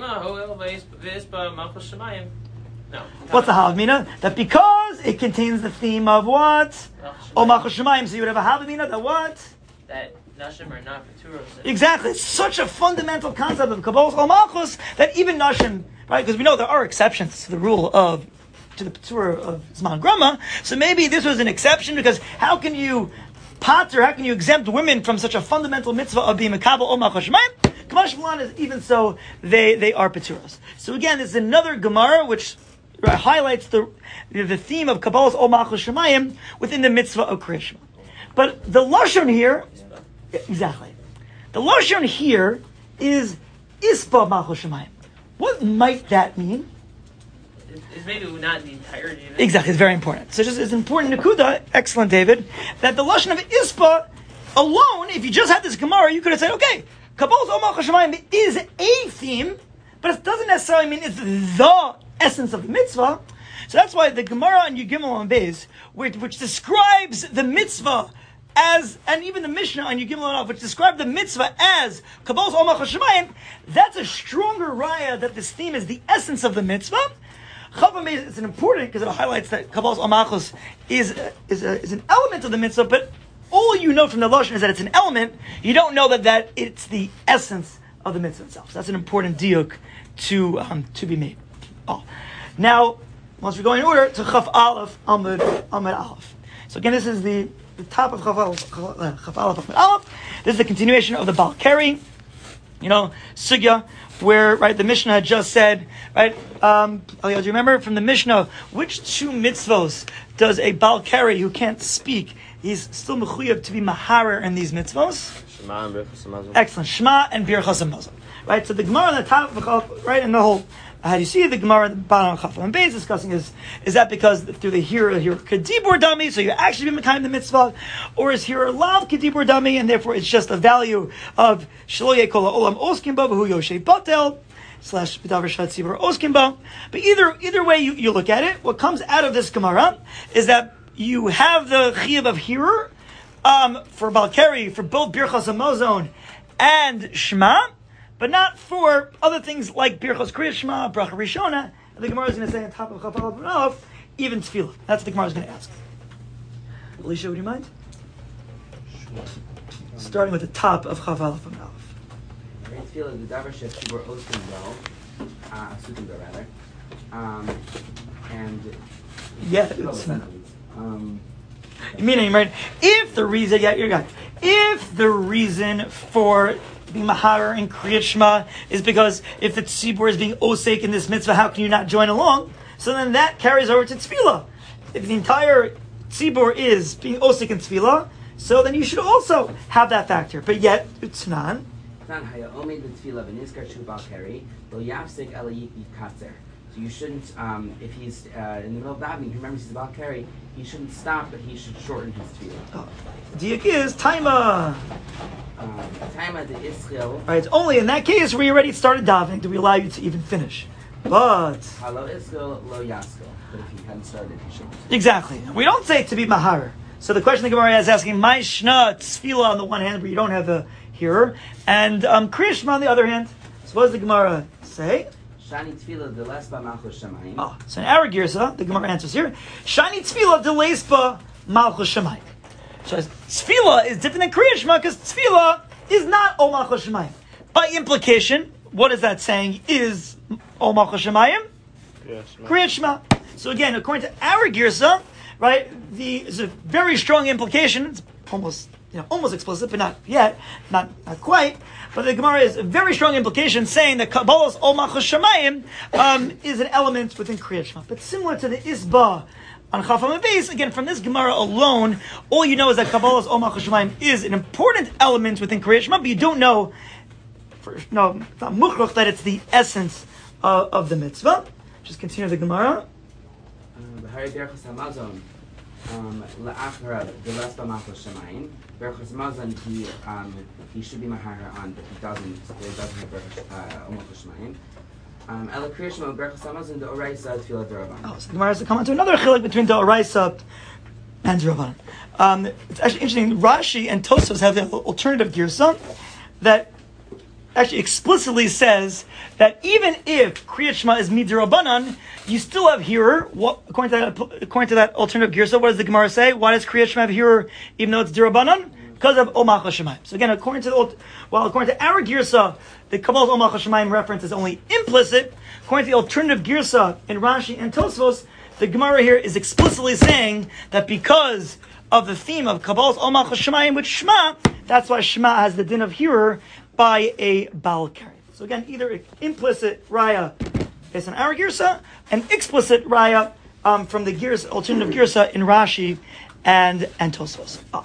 What's the havamina? That because it contains the theme of what? Oh, malchus shemayim. So you would have a havamina that what? That Nashim are not Peturos. Exactly. It's such a fundamental concept of Kabbalah Ol Malchus that even Nashim, right? Because we know there are exceptions to the rule of to the Petur of Zman Grama. So maybe this was an exception because how can you pater, how can you exempt women from such a fundamental mitzvah of being Mekabel Ol Malchus Shemayim? Kamash Malan is even so they they are Peturos. So again, this is another Gemara which right, highlights the the theme of Kabbalah's Ol Malchus Shemayim within the mitzvah of Kriyat Shema. But the lashon here, exactly, the lashon here is Ispa Malchus Shemayim. What might that mean? It's maybe not the entirety of it. Exactly, it's very important. So just it's important Nakuda, excellent David, that the lashon of Ispa alone, if you just had this Gemara, you could have said, okay, Kabbalah's Ol Malchus Shemayim is a theme, but it doesn't necessarily mean it's the essence of the mitzvah. So that's why the Gemara on Yud Gimel Amud Beis, which, which describes the mitzvah as, and even the Mishnah on Yud Gimel Amud Aleph, which describe the mitzvah as Kabbalah's Ol Malchus Shemayim, that's a stronger raya that this theme is the essence of the mitzvah. Chava Meis, it's an important because it highlights that Kabbalah's Ol Malchus is is, a, is an element of the mitzvah, but all you know from the lashon is that it's an element. You don't know that, that it's the essence of the mitzvah itself. So that's an important diuk to um, to be made. Oh. Now, once we go in order to Chaf Aleph Amud Amud Aleph. So again, this is the, the top of Chaf Aleph Chaf Aleph Amud Aleph. This is the continuation of the Baal Keri, you know, sugya, where right the Mishnah had just said, right? Um, do you remember from the Mishnah which two mitzvos does a Baal Keri who can't speak he's still mechuyev to be maharer in these mitzvos. Shema and Birchas Hamazon. Excellent. Shema and Birchas Hamazon. Right? So the Gemara on the top of the right, and the whole, how do you see the Gemara at the bottom of Chaf and Beis discussing is, is that because through the hearer, hearer kedibur dami, so you actually be mekayim the mitzvah, or is hearer lav kedibur dami, and therefore it's just a value of shelo yekol olam oskim ba v'hu yoshe batel, slash b'davar shat tzibur oskim ba. But either, either way you, you look at it, what comes out of this Gemara is that you have the chiyuv of hearer, um, for Balkari, for both Birchas Hamazon and Shema, but not for other things like Birchos Kriyas Shema, Bracha Rishona. And the Gemara is going to say on top of Chaf Aleph Aleph, even Tefillah. That's what the Gemara is going to ask. Alicia, would you mind? Starting with the top of Chaf Aleph Aleph. Tefillah, the davar sheth tzibur oskim bo, uh, sukim bo rather, um, and Yeah, it's, um, meaning, right? If the reason, yeah, you're right. If the reason for being maharer and kriyat shema is because if the tzibur is being osek in this mitzvah, how can you not join along? So then that carries over to tefillah. If the entire tzibur is being osek in tefillah, so then you should also have that factor. But yet, utnan. So you shouldn't, um, if he's uh, in the middle of davening, remembers he's about carry, he shouldn't stop, but he should shorten his tefillah. Oh. Diak is taima. Um, taima the ischil. Right, it's only in that case where you already started davening do we allow you to even finish. But Halo ischil, lo yaskil. But if he hadn't started, he shouldn't. Exactly. We don't say to be mahar. So the question the Gemara is asking, my shna tefillah on the one hand, where you don't have a hearer, and um, Kriya Shema on the other hand. So what does the Gemara say? Shani tefillah de lesba malchus shamayim. Oh, so in our girsa, the Gemara answers here. Shani tefillah de lesba malchus shamayim. So tefillah is different than Kriya Shema because tefillah is not o malchus shamayim. By implication, what is that saying? Is o malchus shamayim? Kriya Shema. So again, according to our girsa, right, the is a very strong implication. It's almost you know almost explicit, but not yet, not not quite. But the Gemara is a very strong implication saying that Kabbalah's Ol Malchus Shamayim um, is an element within Kriyat Shema. But similar to the Isba on Chaf Beis, again, from this Gemara alone, all you know is that Kabbalah's Ol Malchus Shamayim is an important element within Kriyat Shema, but you don't know, for, no, it's not mukhrach, that it's the essence uh, of the mitzvah. Just continue the Gemara. Um, La'achra the lesba malchus shamayim. Berachos Hamazon he um he should be mahar on, but he doesn't. He doesn't have berachos malchus shamayim. Um, Ela Kriya Shema Berachos Hamazon the oraisa tefillah d'Rabbanan. Oh, so the Gemara has to come on to another chilek between the oraisa and Rabbanan. Um, it's actually interesting. Rashi and Tosfos have the alternative girsa that actually explicitly says that even if Kriyat Shema is midrabanan, you still have hearer. What, according to that, according to that alternative girsa, what does the Gemara say? Why does Kriyat Shema have hearer even though it's dirabanan? Because of Omach Shemayim. So again, according to the well, according to our girsa, the Kabbalah's Omach Shemayim reference is only implicit. According to the alternative girsa in Rashi and Tosfos, the Gemara here is explicitly saying that because of the theme of Kabbalah's Omach Shemayim with Shema, that's why Shema has the din of hearer by a Baal Kari. So again, either implicit raya based on our girsa, and explicit raya um, from the girsa, alternative girsa in Rashi and and Tosfos. Oh.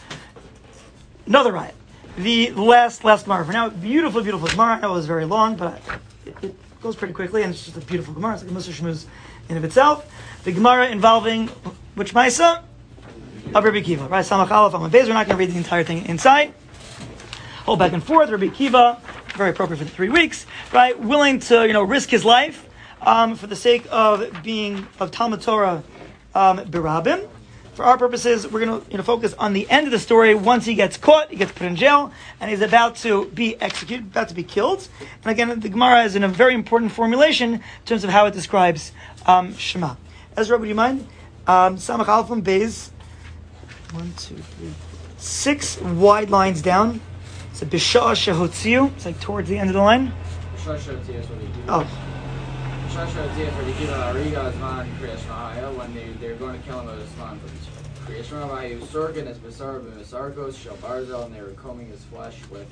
Another raya. The last last Gemara for now. Beautiful, beautiful Gemara. I know it was very long, but it, it goes pretty quickly, and it's just a beautiful Gemara. It's like a Mussar Shmuz in of itself. The Gemara involving which Maisa? Of Rabbi Kiva. Right, Samach Aleph Amud Beis. We're not going to read the entire thing inside. Hold back and forth. Rabbi Kiva, very appropriate for the three weeks, right? Willing to, you know, risk his life um, for the sake of being of Talmud Torah um, Birabim. For our purposes, we're going to, you know, focus on the end of the story. Once he gets caught, he gets put in jail, and he's about to be executed, about to be killed. And again, the Gemara is in a very important formulation in terms of how it describes um, Shema. Ezra, would you mind? Um, Samach Aleph Beis. One, two, three, six wide lines down. It's a Bishah Shehotziu. It's like towards the end of the line. Bishah Shehotziu is what they do. Oh. Bishah Shehotziu is what they do on Ariga Zman Kriya Shema. When they, they're going to kill him with Zman for Kriya Shema. He was circling his Besar B'Misarkos, Shel Barzel, and they were combing his flesh with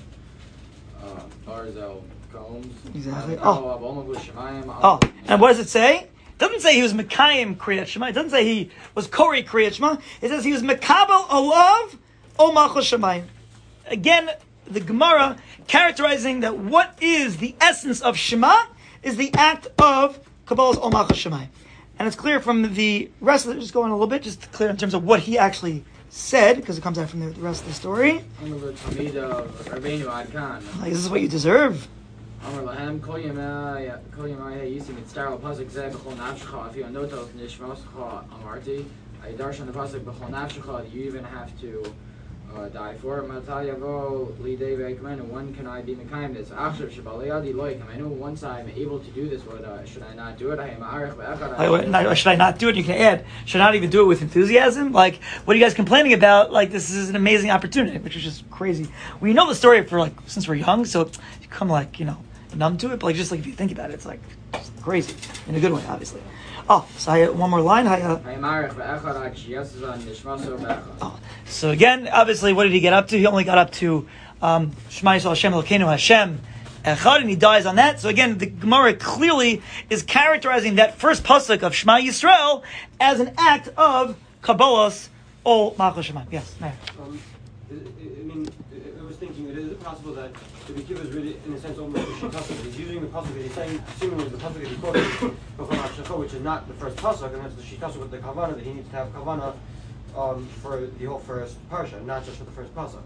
uh, Barzel combs. Exactly. And, oh. oh. oh. And what does it say? doesn't say he was Mekayim Kriyat Shema. It doesn't say he was Kori Kriyat Shema. It says he was Mekabel Olav O Malchus Shemayim. Again, the Gemara characterizing that what is the essence of Shema is the act of Kabbalah's O Malchus Shemayim. And it's clear from the rest of it, just going a little bit, just clear in terms of what he actually said, because it comes out from the, the rest of the story. Like, this is what you deserve. אמר להם, כל ימי, כל ימי הייתי מצטער על פסק זה בכל נפשך, אפילו הנוטות נשמעותך אמרתי, הידרש על הפסק בכל נפשך, you even have to uh, die for it. מתי יבוא לידי ויקמנו, when can I be מקיים this? עכשיו שבא לידי לא יקמנו, once I'm able to do this, what, uh, should I not do it? I am מערך ואחד. Should I not do it? You can add, should I not even do it with enthusiasm? Like, what are you guys complaining about? Like, this is an amazing opportunity, which is just crazy. We know the story for like, since we're young, so you come like, you know, numb to it, but like just like if you think about it, it's like just crazy in a good way, obviously. Oh, so I, one more line. I, uh, oh, so again, obviously, what did he get up to? He only got up to um, Shema Yisrael Hashem Elokeinu Hashem Echad, and he dies on that. So again, the Gemara clearly is characterizing that first pasuk of Shema Yisrael as an act of Kabbalas Ol Malchus Shemayim. Yes, Meir. Um, I, I mean, I was thinking, it is possible that the Kiva is really, in a sense, almost a shittasuk. He's using the pasuk that he's saying, seemingly the pasuk that he quoted, which is not the first pasuk, and that's the shittasuk with the kavana, that he needs to have kavana um, for the whole first parsha, not just for the first pasuk.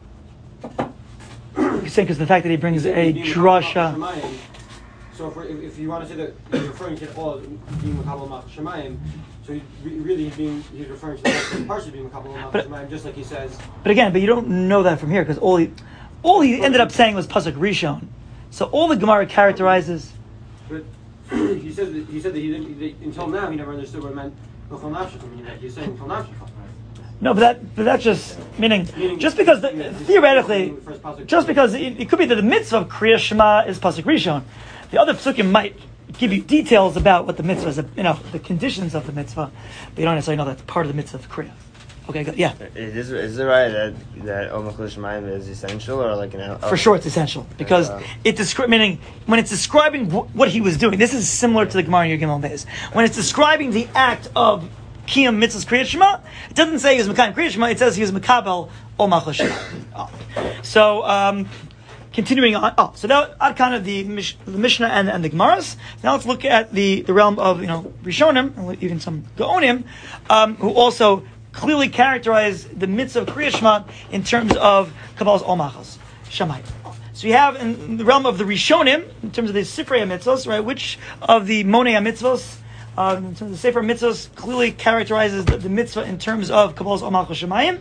You're saying because the fact that he brings a drasha. So if, if, if you want to say that he's referring to it all as being Makabal Malchus Shemayim, so he, really he's being he's referring to the parsha being Makabal Malchus Shemayim, just like he says. But again, but you don't know that from here because all he. All he ended up saying was Pasuk Rishon. So all the Gemara characterizes. But he said that, he said that he didn't, he, until now he never understood what it meant. He's saying No, but that but that's just meaning, meaning just because the, yeah, theoretically, just because it, it could be that the mitzvah of Kriya Shema is Pasuk Rishon. The other psukim might give you details about what the mitzvah is, you know, the conditions of the mitzvah, but you don't necessarily know that's part of the mitzvah of Kriya. Okay, good. Yeah. Is is it right that that O Malchus Shemayim is essential, or like an? Uh, For sure, it's essential because uh, it descri- meaning when it's describing w- what he was doing. This is similar to the Gemara in Yud Beis. When it's describing the act of Kiyam Mitzvah's Kriyat Shema, it doesn't say he was Mekayim Kriyat Shema. It says he was Mekabel O Malchus Shemayim. Oh. So, um, continuing on. Oh, so now ad kind of the, Mish- the Mishnah and, and the Gemaras. Now let's look at the, the realm of you know Rishonim and even some Gaonim, um, who also clearly characterize the mitzvah of Kriya Shema in terms of Kabbalah's Ol Malchus Shemayim. So you have in the realm of the Rishonim, in terms of the Sifrei HaMitzvos, right, which of the Monei HaMitzvos, uh, in terms of the Sefer HaMitzvos, clearly characterizes the, the mitzvah in terms of Kabbalah's Ol Malchus Shemayim.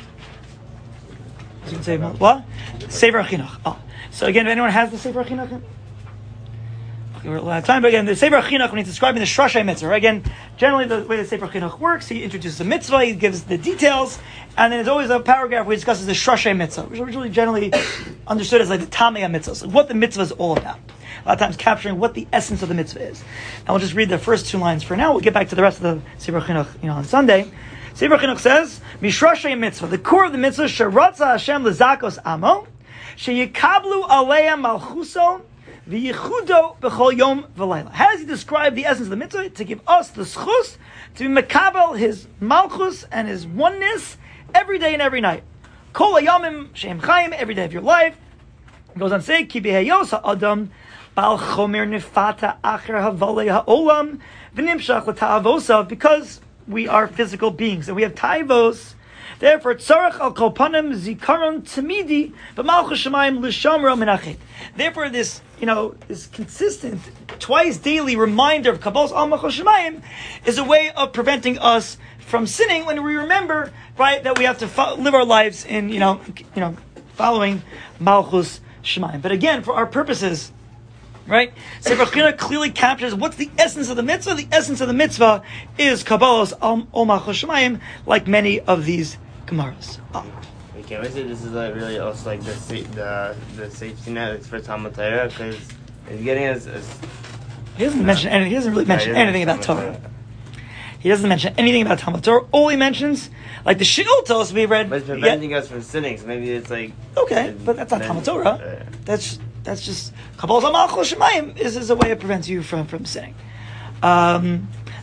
You can say what? Sefer HaChinuch. Oh. So again, if anyone has the Sefer HaChinuch? Okay, we're out of time, but again, the Sefer HaChinuch, when he's describing the Shrashai Mitzvah, right? Again, generally the way the Sefer HaChinuch works, he introduces the mitzvah, he gives the details, and then there's always a paragraph where he discusses the Shrashai Mitzvah, which is originally generally understood as like the Tamei Mitzvah, so what the mitzvah is all about. A lot of times capturing what the essence of the mitzvah is. And we'll just read the first two lines for now. We'll get back to the rest of the Sefer HaChinuch, you know, on Sunday. Sefer HaChinuch says, Mishrashai Mitzvah, the core of the mitzvah, Sheratza Hashem Lezakos Amo, Sheyikablu Aleya Malchuso, V'yichudo b'chol yom v'layla. How does he describe the essence of the mitzvah? To give us the schus, to be mekabel his malchus and his oneness every day and every night. Kol hayamim she'em chayim, every day of your life. He goes on to say, Ki b'heyos ha'adam bal chomer nifata acher havalei ha'olam v'nimshach l'ta'avosav, because we are physical beings and we have taivos. Therefore, tzarech al kolpanim zikaron tamidi b'malchus shemayim l'shamra menachet. Therefore, this you know this consistent twice daily reminder of Kabbalah's Ol Malchus Shemayim is a way of preventing us from sinning when we remember, right, that we have to fo- live our lives in you know you know following Malchus Shemayim. But again, for our purposes, right, Sefer HaChinuch clearly captures what's the essence of the mitzvah. The essence of the mitzvah is Kabbalah's Ol Malchus Shemayim, like many of these Gemaras. Oh. Can we say this is like really also like the the the safety net for Talmud Torah, because it's getting as, as he doesn't mention anything. He doesn't really mention yeah, anything about Torah. Torah. He doesn't mention anything about Talmud Torah. All he mentions, like the She'ultos we read, but it's preventing yeah. us from sinning. So maybe it's like okay, but that's not Talmud Torah. Uh, that's that's just Kabbalah's Ol Malchus Shemayim is is a way it prevents you from from sinning. Um,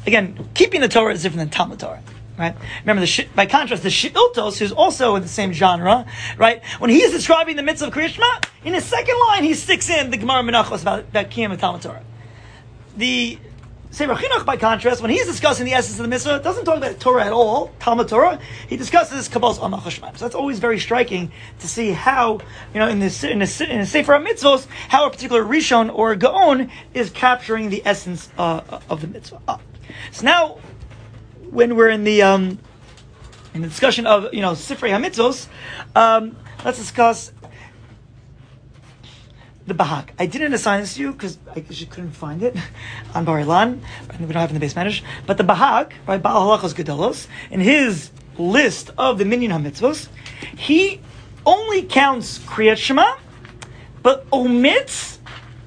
again, keeping the Torah is different than Talmud Torah. Right. Remember, the sh- by contrast, the She'iltos, who's also in the same genre, right? When he's describing the mitzvah of Kriyat Shema, in his second line, he sticks in the Gemara Menachos about about Kiyam and Talmud Torah. The Sefer Chinuch, by contrast, when he's discussing the essence of the mitzvah, doesn't talk about Torah at all, Talmud Torah. He discusses Kabbalah's Amach HaShemayim. So that's always very striking to see how, you know, in this in the in the Sefer HaMitzvos, how a particular Rishon or Gaon is capturing the essence uh, of the mitzvah. Uh, so now, when we're in the um, in the discussion of, you know, Sifrei HaMitzvos, um, let's discuss the Bahag. I didn't assign this to you because I just couldn't find it on Bar Ilan. We don't have it in the base manage. But the Bahag, right, Baal Halachos Gedolos, in his list of the Minyan HaMitzvos, he only counts Kriyat Shema, but omits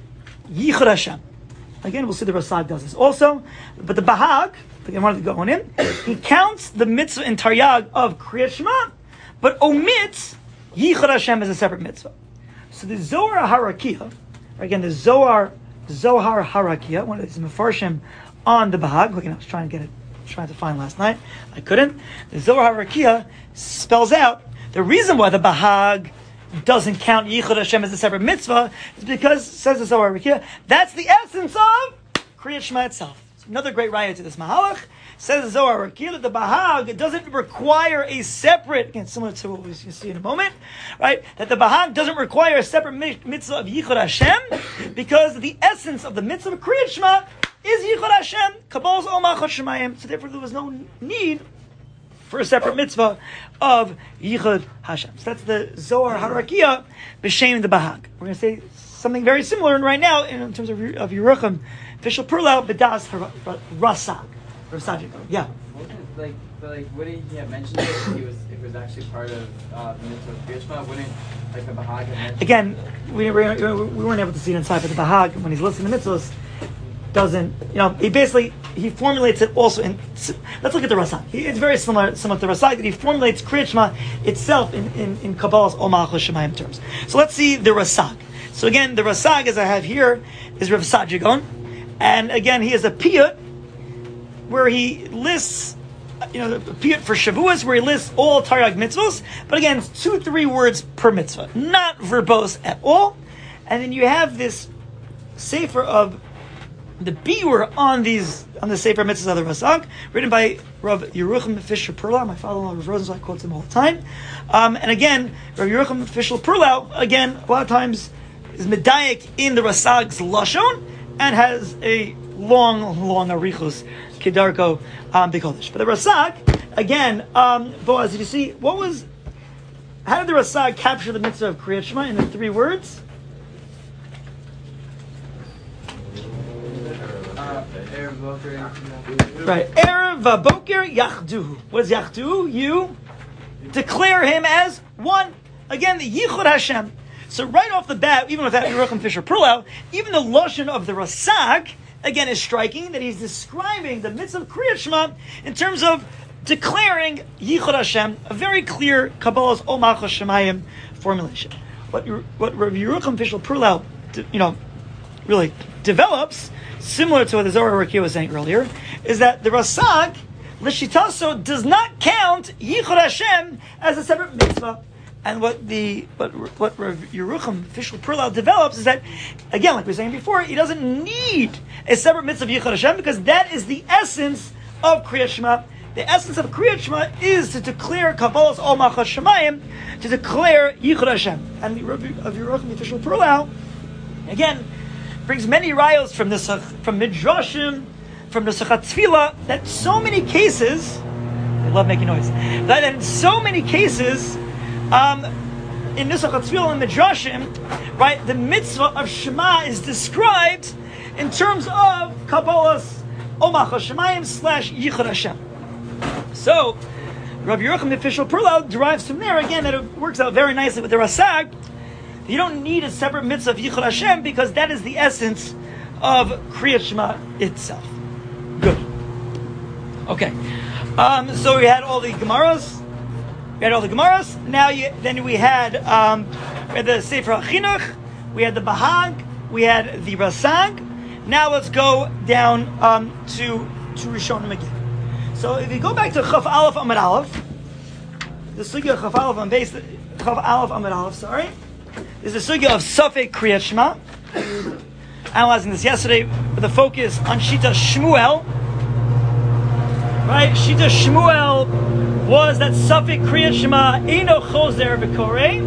Yichud Hashem. Again, we'll see the Rasag does this also. But the Bahag, again, one of the go on him, he counts the mitzvah in Taryag of Kriyat Shema, but omits Yichud Hashem as a separate mitzvah. So the Zohar Harakia, again, the Zohar Zohar Harakia, one of these Mefarshim on the Bahag. Look, I was trying to get it, trying to find last night. I couldn't. The Zohar Harakia spells out the reason why the Bahag doesn't count Yichud Hashem as a separate mitzvah is because, says the Zohar Harakia, that's the essence of Kriyat Shema itself. It's another great raya to this Mahalach. Says the Zohar Harakia that the Bahag doesn't require a separate, again, similar to what we can see in a moment, right? That the Bahag doesn't require a separate mitzvah of Yichud Hashem because the essence of the mitzvah of Kriyat Shema is Yichud Hashem, Kabbalah's Amach HaShemayim. So therefore there was no need for a separate mitzvah of Yichud Hashem. So that's the Zohar Harakia b'shem the Bahag. We're going to say something very similar right now in terms of, of Yerucham, official Perlau, B'das Rasag. Yeah. Like, but like, wouldn't he have mentioned it if he was, if it was actually part of uh, the mitzvah of Kriyat Shema? Wouldn't like the Bahag have mentioned? Again, we, we, we weren't able to see it inside, but the Bahag, when he's listing the mitzvahs, doesn't, you know, he basically, he formulates it also in, let's look at the Rasag. He, it's very similar, similar to the Rasag, that he formulates Kriyat Shema itself in, in, in Kabbalah's Amach HaShemayim terms. So let's see the Rasag. So again, the Rasag, as I have here, is Rav Sajigon, and again, he is a piyut, where he lists, you know, the piyut for Shavuos, where he lists all Taryag mitzvahs, but again, it's two, three words per mitzvah, not verbose at all. And then you have this sefer of the biur on these, on the sefer mitzvahs of the Rasag, written by Rav Yerucham Fisher Perlau. My father-in-law, Rav Rosenzweig, quotes him all the time. Um, and again, Rav Yerucham Fisher Perlau, again, a lot of times is medayik in the Rasag's lashon and has a long, long arichos. Kedarko um, Bikodesh. But the Rasag, again, um, Boaz, did you see, what was, how did the Rasag capture the mitzvah of Kriyat Shema in the three words? Uh, right. Erev Vaboker Yachdu. What is Yachdu? You declare him as one. Again, the Yichud Hashem. So right off the bat, even without Yerucham Fisher Perlau, even the lashon of the Rasag, again, is striking that he's describing the mitzvah of Kriyat Shema in terms of declaring Yichud Hashem, a very clear Kabbalah's Amach HaShemayim formulation. What what Rav Yerucham Fisher Perlau, you know, really develops, similar to what the Zohar Harakia was saying earlier, is that the Rasag, L'shitaso, does not count Yichud Hashem as a separate mitzvah. And what the what what Rav Yerucham Fisher Perlau develops is that, again, like we were saying before, he doesn't need a separate mitzvah of Yichud Hashem because that is the essence of Kriyat Shema. The essence of Kriyat Shema is to declare Kabbalah's Amach HaShemayim, to declare Yichud Hashem. And the Rav Yerucham Fisher Perlau, again, brings many rayos from this from Midrashim, from the Sechat Tefillah, that so many cases, they love making noise, that in so many cases, Um, in Nusach HaTzvil and Midrashim, right, the mitzvah of Shema is described in terms of Kabbalah's Amach HaShemayim slash Yichud Hashem. So, Rabbi Yerucham Fisher Perlau derives from there, again, that it works out very nicely with the Rasag. You don't need a separate mitzvah of Yichud Hashem because that is the essence of Kriyat Shema itself. Good. Okay. Um, so we had all the Gemaras. We had all the Gemaras. Now, you, then we had, um, we had the Sefer HaChinuch, we had the Bahag, we had the Rasag. Now let's go down um, to two Rishonim again. So if you go back to Chaf Aleph Amud Aleph, the sugya of Chaf Aleph on base, Chaf Aleph Amud Aleph, sorry, is the sugya of Safek Kriyat Shema. Analyzing this yesterday with a focus on Shita Shmuel. Right, Shita Shmuel was that Safek Kriyat Shema Eino Chozer V'Korei.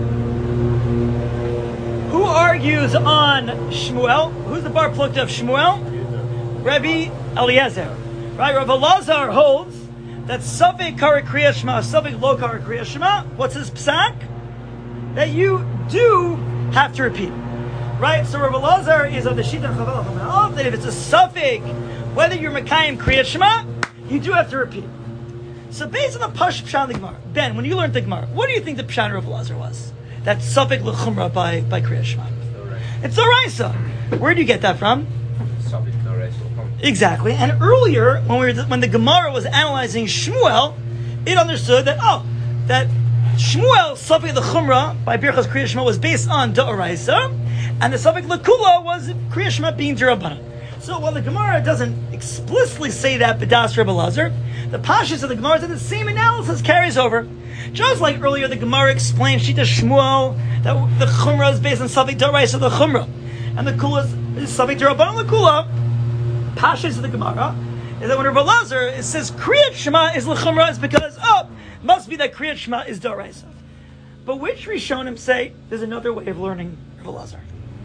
Who argues on Shmuel? Who's the bar plucked of Shmuel? Rabbi Eliezer. Right, Rav Elazar holds that Safek Kara Kriyat Shema, Safek Lo Kara Kriyat Shema. What's his psak? That you do have to repeat. Right, so Rav Elazar is of the Shita Chaval Chaval that if it's a Safek, whether you're Mekayim Kriyat Shema, you do have to repeat. So based on the Pash Pshan the Gemara, Ben, when you learned the Gemara, what do you think the Pshan Rav Elazar was? That Safek L'chumra by by Kriyat Shema. It's Oraisa. Where do you get that from? Exactly. And earlier, when we were when the Gemara was analyzing Shmuel, it understood that oh, that Shmuel Safek L'chumra by Birchas Kriyat Shema was based on D'Oraisa, and the Safek L'kula was Kriyat Shema being D'Rabbanan. So while the Gemara doesn't explicitly say that B'das Rav Elazar, the Pashas of the Gemara said the same analysis carries over. Just like earlier, the Gemara explained Shita Shmuel that the Chumrah is based on Safek D'Oraisa the Chumrah, and the Kula is Safek D'Rabbanan the Kula. Pashas of the Gemara is that when Rav Elazar it says Kriyat Shema is l'chumra, it's because oh, must be that Kriyat Shema is D'Oraisa. But which Rishonim say there's another way of learning Rav Elazar?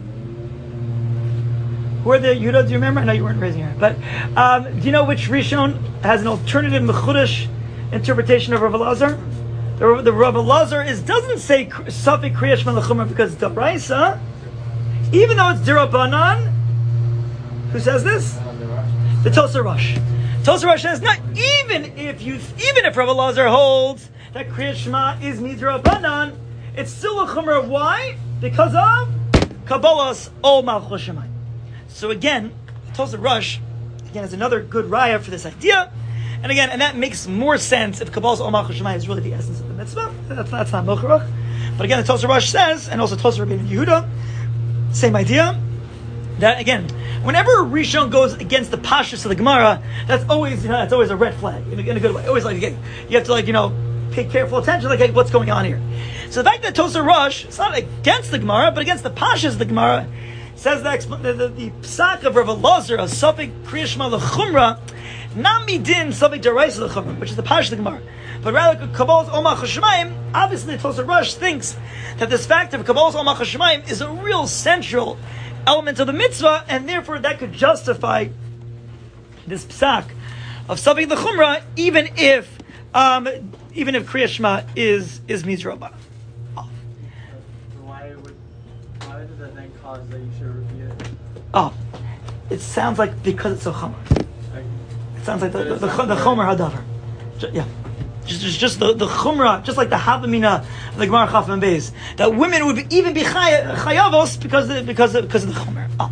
Who are the Yudah? Do you remember? I know you weren't raising your hand, but um, do you know which Rishon has an alternative mechudesh interpretation of Rav Elazar? The, the Rav Elazar is doesn't say Safek Kriyat Shema l'chumra because it's D'Oraisa, even though it's D'Rabbanan. Who says this? The Tosar Rosh. Tosar Rosh says, not even if you, even if Rav Elazar holds that Kriyat Shema is Midrabanan, it's still a Chumrah. Why? Because of Kabbalas Ol Malchus Shemayim. So again, Tosar Rosh again is another good raya for this idea, and again, and that makes more sense if Kabbalas Ol Malchus Shemayim is really the essence of the mitzvah. That's, that's not Mocharach. But again, the Tosar Rosh says, and also Tosar Rabbeinu Yehuda, same idea. That again, whenever Rishon goes against the pashas of the Gemara, that's always you know that's always a red flag in a, in a good way. Always like again, you have to like you know pay careful attention, like hey, what's going on here. So the fact that Tosar Rosh, it's not against the Gemara, but against the pashas of the Gemara, says the the, the, the psak of Rav Elazar of Safek Kriyat Shema l'chumra, not midin Safek D'Oraisa l'chumra, which is the pashas of the Gemara, but rather Kabbalas Ol Malchus Shemayim. Obviously, Tosar Rosh thinks that this fact of Kabbalas Ol Malchus Shemayim is a real central element of the mitzvah, and therefore that could justify this psak of Safek L'chumra, even if um, even if Kriyat Shema is is Midrabanan. Oh. Why would why did that then cause that you should repeat it? Oh, it sounds like because it's so chomer. It sounds like the the, the, the, the chomer hadavar. Ju- Yeah. Just, just, just the, the chumrah, just like the havamina of the Gemara Chaf and Beis, that women would be, even be chay, chayavos because of, because of, because of the chumrah. Oh.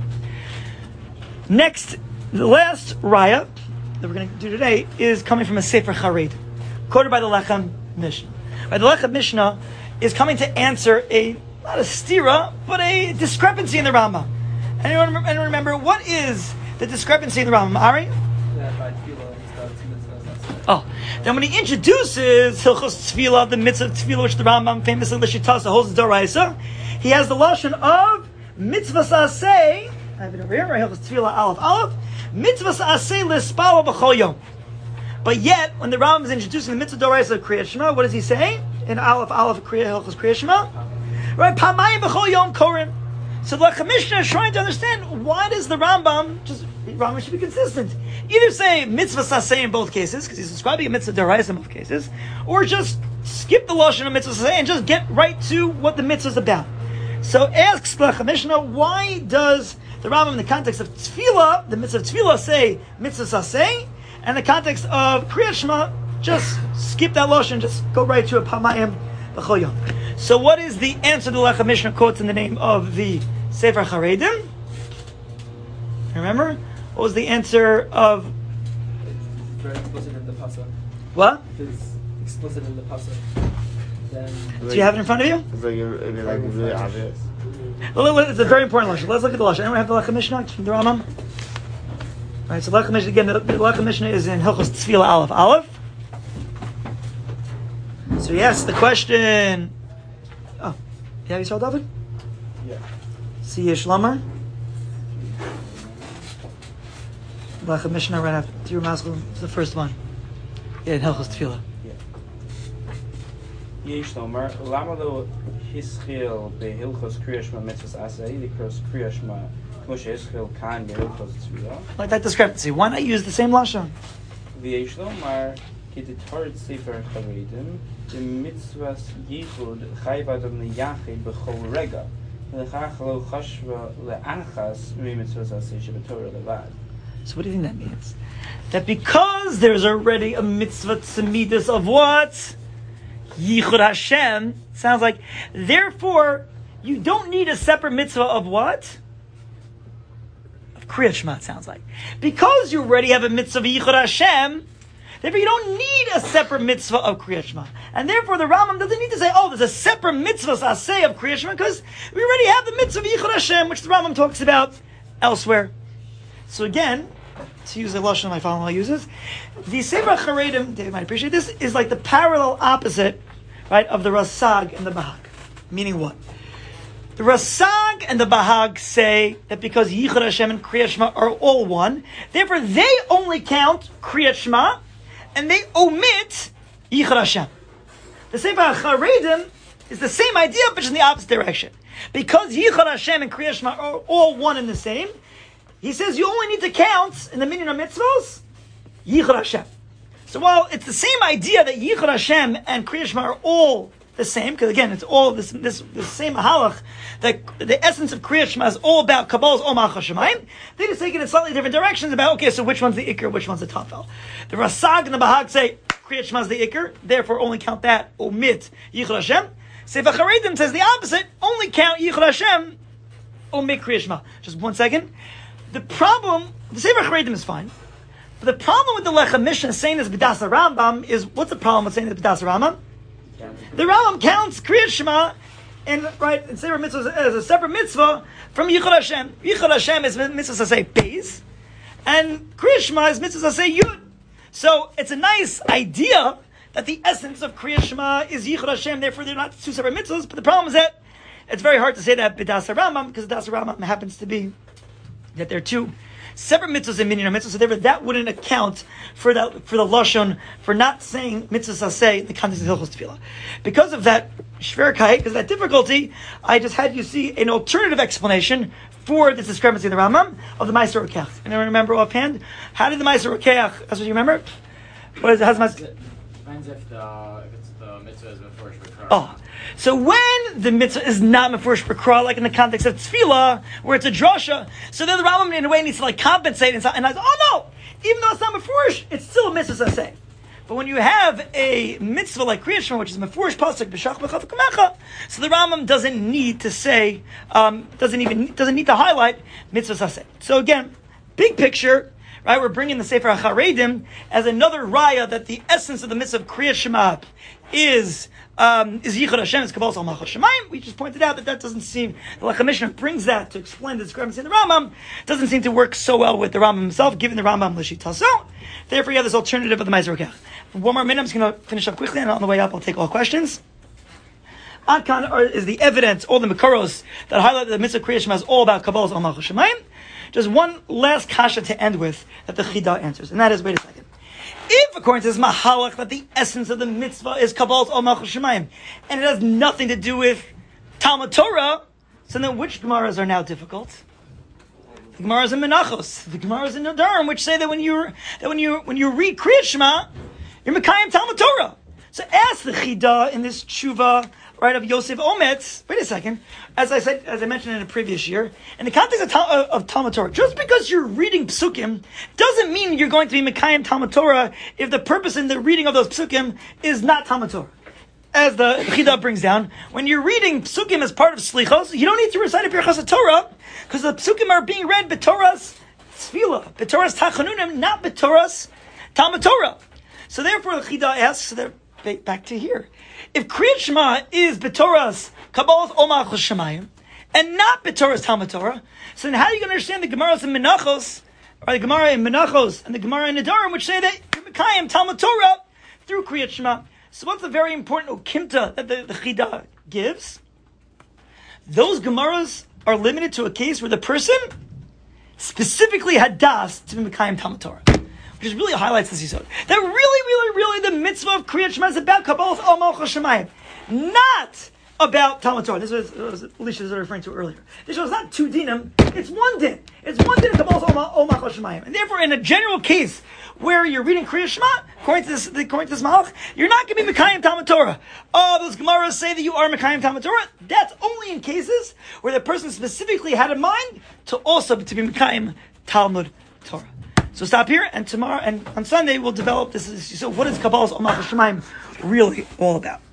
Next, the last raya that we're going to do today is coming from a Sefer Charedim, quoted by the Lechem Mishnah. Right, the Lechem Mishnah is coming to answer a not a stira, but a discrepancy in the Rambam. Anyone, anyone remember what is the discrepancy in the Rambam? Ari? Yeah, by tefillah and stuff, it's mitzvahs. Oh, then when he introduces Hilchos Tefillah, the mitzvah of Tefillah, which the Rambam famously L'Shitasa holds as D'Oraisa, he has the lashon of mitzvahs aseh. I have it over here, right? Hilchos Tefillah Aleph Aleph. Mitzvahs aseh l'spala b'chol yom. But yet, when the Rambam is introducing the mitzvah D'Oraisa of Kriyat Shema, what does he say in Aleph Aleph Hilchos Kriyat Shema? Right, Pamayim b'chol yom korim. So the Lechem Mishnah is trying to understand why does the Rambam just Rambam should be consistent. Either say mitzvah saseh in both cases, because he's describing a mitzvah d'oraisa in both cases, or just skip the lashon of mitzvah saseh and just get right to what the mitzvah is about. So asks the Lechem Mishnah, why does the Rambam in the context of tefillah, the mitzvah of tefillah, say mitzvah saseh, and in the context of Kriyat Shema, just skip that lashon, just go right to a pamayim b'chol yom. So what is the answer the Lechem Mishnah quotes in the name of the Sefer Charedim? Remember? What was the answer of... It's very explicit in the pasuk. What? If it's explicit in the pasuk, then... Do you have it in front of you? It's like, it'd be like really obvious. Well, it's a very important lashon. Let's look at the lashon. Anyone have the Lechem Mishnah from the Rambam? Right, so Lechem Mishnah, again, the, the Lechem Mishnah is in Hilchos Tefillah Aleph Aleph. So he asks the question, oh, yeah, you saw David? Yeah. See Yishlamar? Lechem Mishnah right after Tirul Maskell is the first one. Yeah, in Hilchos Tefillah. יש לומר, למה לא הסחיל בהלכות קריאת שמע מצוות עשה לקרוא קריאת שמע כמו שהסחיל כאן בהלכות תפילה? Like that discrepancy. Why not use the same lashon? ויש לומר, כי תתחרת ספר חרדים, במצוות ייחוד חייב אדם ליחיד בכל רגע, ולכך לא חשבה לאחס ממצוות עשה שבתורה לבד. So what do you think that means? That because there's already a mitzvah tzemidus of what? Yichud Hashem, sounds like, therefore, you don't need a separate mitzvah of what? Of Kriyat Shema, it sounds like. Because you already have a mitzvah of Yichud Hashem, therefore you don't need a separate mitzvah of Kriyat Shema. And therefore the Rambam doesn't need to say, oh, there's a separate mitzvah aseh of Kriyat Shema, because we already have the mitzvah of Yichud Hashem, which the Rambam talks about elsewhere. So again, to use the lashon my father-in-law uses, the Sefer Charedim, David might appreciate this, is like the parallel opposite, right, of the Rasag and the Bahag. Meaning what? The Rasag and the Bahag say that because Yichud Hashem and Kriyat Shema are all one, therefore they only count Kriyat Shema and they omit Yichud Hashem. The Sefer Charedim is the same idea, but just in the opposite direction. Because Yichud Hashem and Kriyat Shema are all one and the same, he says you only need to count in the minyan of mitzvos Yichud Hashem. So while it's the same idea that Yichud Hashem and Kriyat Shema are all the same, because again it's all this this the same halach, that the essence of Kriyat Shema is all about Kabbalah's Omach Hashemayim, they just take it in slightly different directions about, okay, so which one's the Iker, which one's the Tafel. The Rasag and the Bahag say Kriyat Shema is the Iker, therefore only count that, omit Yichud Hashem. Sefer Charedim says the opposite, only count Yichud Hashem, omit Kriyat Shema. Just one second. The problem, the Sefer Charedim is fine, but the problem with the Lechem Mishnah saying this B'das Rambam is, what's the problem with saying this B'das Rambam? The Rambam counts Kriyat Shema and right and Sefer Mitzvah as a separate mitzvah from Yichud Hashem. Yichud Hashem is mitzvah to say Beis, and Kriyat Shema is mitzvah to say Yud. So it's a nice idea that the essence of Kriyat Shema is Yichud Hashem. Therefore, they're not two separate mitzvahs. But the problem is that it's very hard to say that B'das Rambam, because B'das Rambam happens to be that there are two separate mitzvahs and minyan mitzvahs, so therefore that wouldn't account for that for the lashon for not saying mitzvahs aseh in the context of Hilchos Tefillah. Because of that shverkai, because of that difficulty, I just had you see an alternative explanation for this discrepancy in the Rambam of the Ma'aser Rokeach. Anyone remember offhand? How did the Ma'aser Rokeach? That's what you remember. What is it? How's the Depends if the if it's the mitzvah is before shverkai. Oh. So when the mitzvah is not mefurish b'kra, like in the context of tefillah, where it's a drasha, so then the Rambam in a way needs to like compensate and, and I say, oh no, even though it's not mefurish, it's still a mitzvah say. But when you have a mitzvah like Kriyat Shema, which is mefurish pasuk b'shach b'chav kamecha, so the Rambam doesn't need to say, um, doesn't even doesn't need to highlight mitzvah say. So again, big picture. Right, we're bringing the Sefer HaCharedim as another raya that the essence of the mitzvah of Kriyat Shema is um, is Yichud Hashem, is Kabbalah Omach Hashemayim. We just pointed out that that doesn't seem, the Lechem Mishnah brings that to explain the discrepancy in the Rambam, doesn't seem to work so well with the Rambam himself, given the Rambam L'shitaso. Therefore, you have this alternative of the Ma'aser Rokeach. One more minute, I'm just going to finish up quickly, and on the way up, I'll take all questions. Adkan is the evidence, all the Makaros that highlight that the mitzvah of Kriyat Shema is all about Kabbalah Omach Hashemayim. Just one last kasha to end with that the Chida answers, and that is, wait a second. If, according to this Mahalach, that the essence of the mitzvah is Kabbalah Omach Hashemayim, and it has nothing to do with Talmud Torah, so then which Gemaras are now difficult? The Gemaras in Menachos, the Gemaras in Nadarim, which say that when you that when you when you read Kriyat Shema, you're Mekayim Talmud Torah. So ask the Chida in this tshuva, right, of Yosef Ometz. Wait a second. As I said, as I mentioned in a previous year, in the context of, of, of Talmud Torah, just because you're reading psukim doesn't mean you're going to be Mekayim Talmud Torah if the purpose in the reading of those psukim is not Talmud Torah. As the Chida brings down, when you're reading psukim as part of Slichos, you don't need to recite a Birchas Torah, because the psukim are being read b'Torah's Tefillah, b'Torah's Tachanunim, not b'Torah's Talmud Torah. So therefore, the Chida asks, so back to here. If Kriyat Shema is b'Torah's Kabbalah Omach Hashemayim and not b'Torah's Talmud Torah, so then how are you going to understand the Gemaras and Menachos are the Gemara in Menachos and the Gemara in Nedarim, which say that you're Mekayim Talmud Torah through Kriyat Shema. So what's the very important Ukimta that the, the Chida gives? Those Gemaras are limited to a case where the person specifically had das to be Mekayim Talmud Torah, which really highlights this yisod. That really, really, really the mitzvah of Kriyat Shema is about Kabbalah Ol Malchus Shemayim, not about Talmud Torah. This was, was Alicia was referring to earlier. This was not two dinim, it's one din. It's one din of Kabbalah Ol Malchus Shemayim. And therefore, in a general case where you're reading Kriyat Shema, according to this, according to this Malach, you're not going to be Mekayim Talmud Torah. Oh, those Gemaras say that you are Mekayim Talmud Torah. That's only in cases where the person specifically had in mind to also to be Mekayim Talmud Torah. So stop here, and tomorrow, and on Sunday, we'll develop this. So what is Kabbalah's Ol Malchus Shemayim really all about?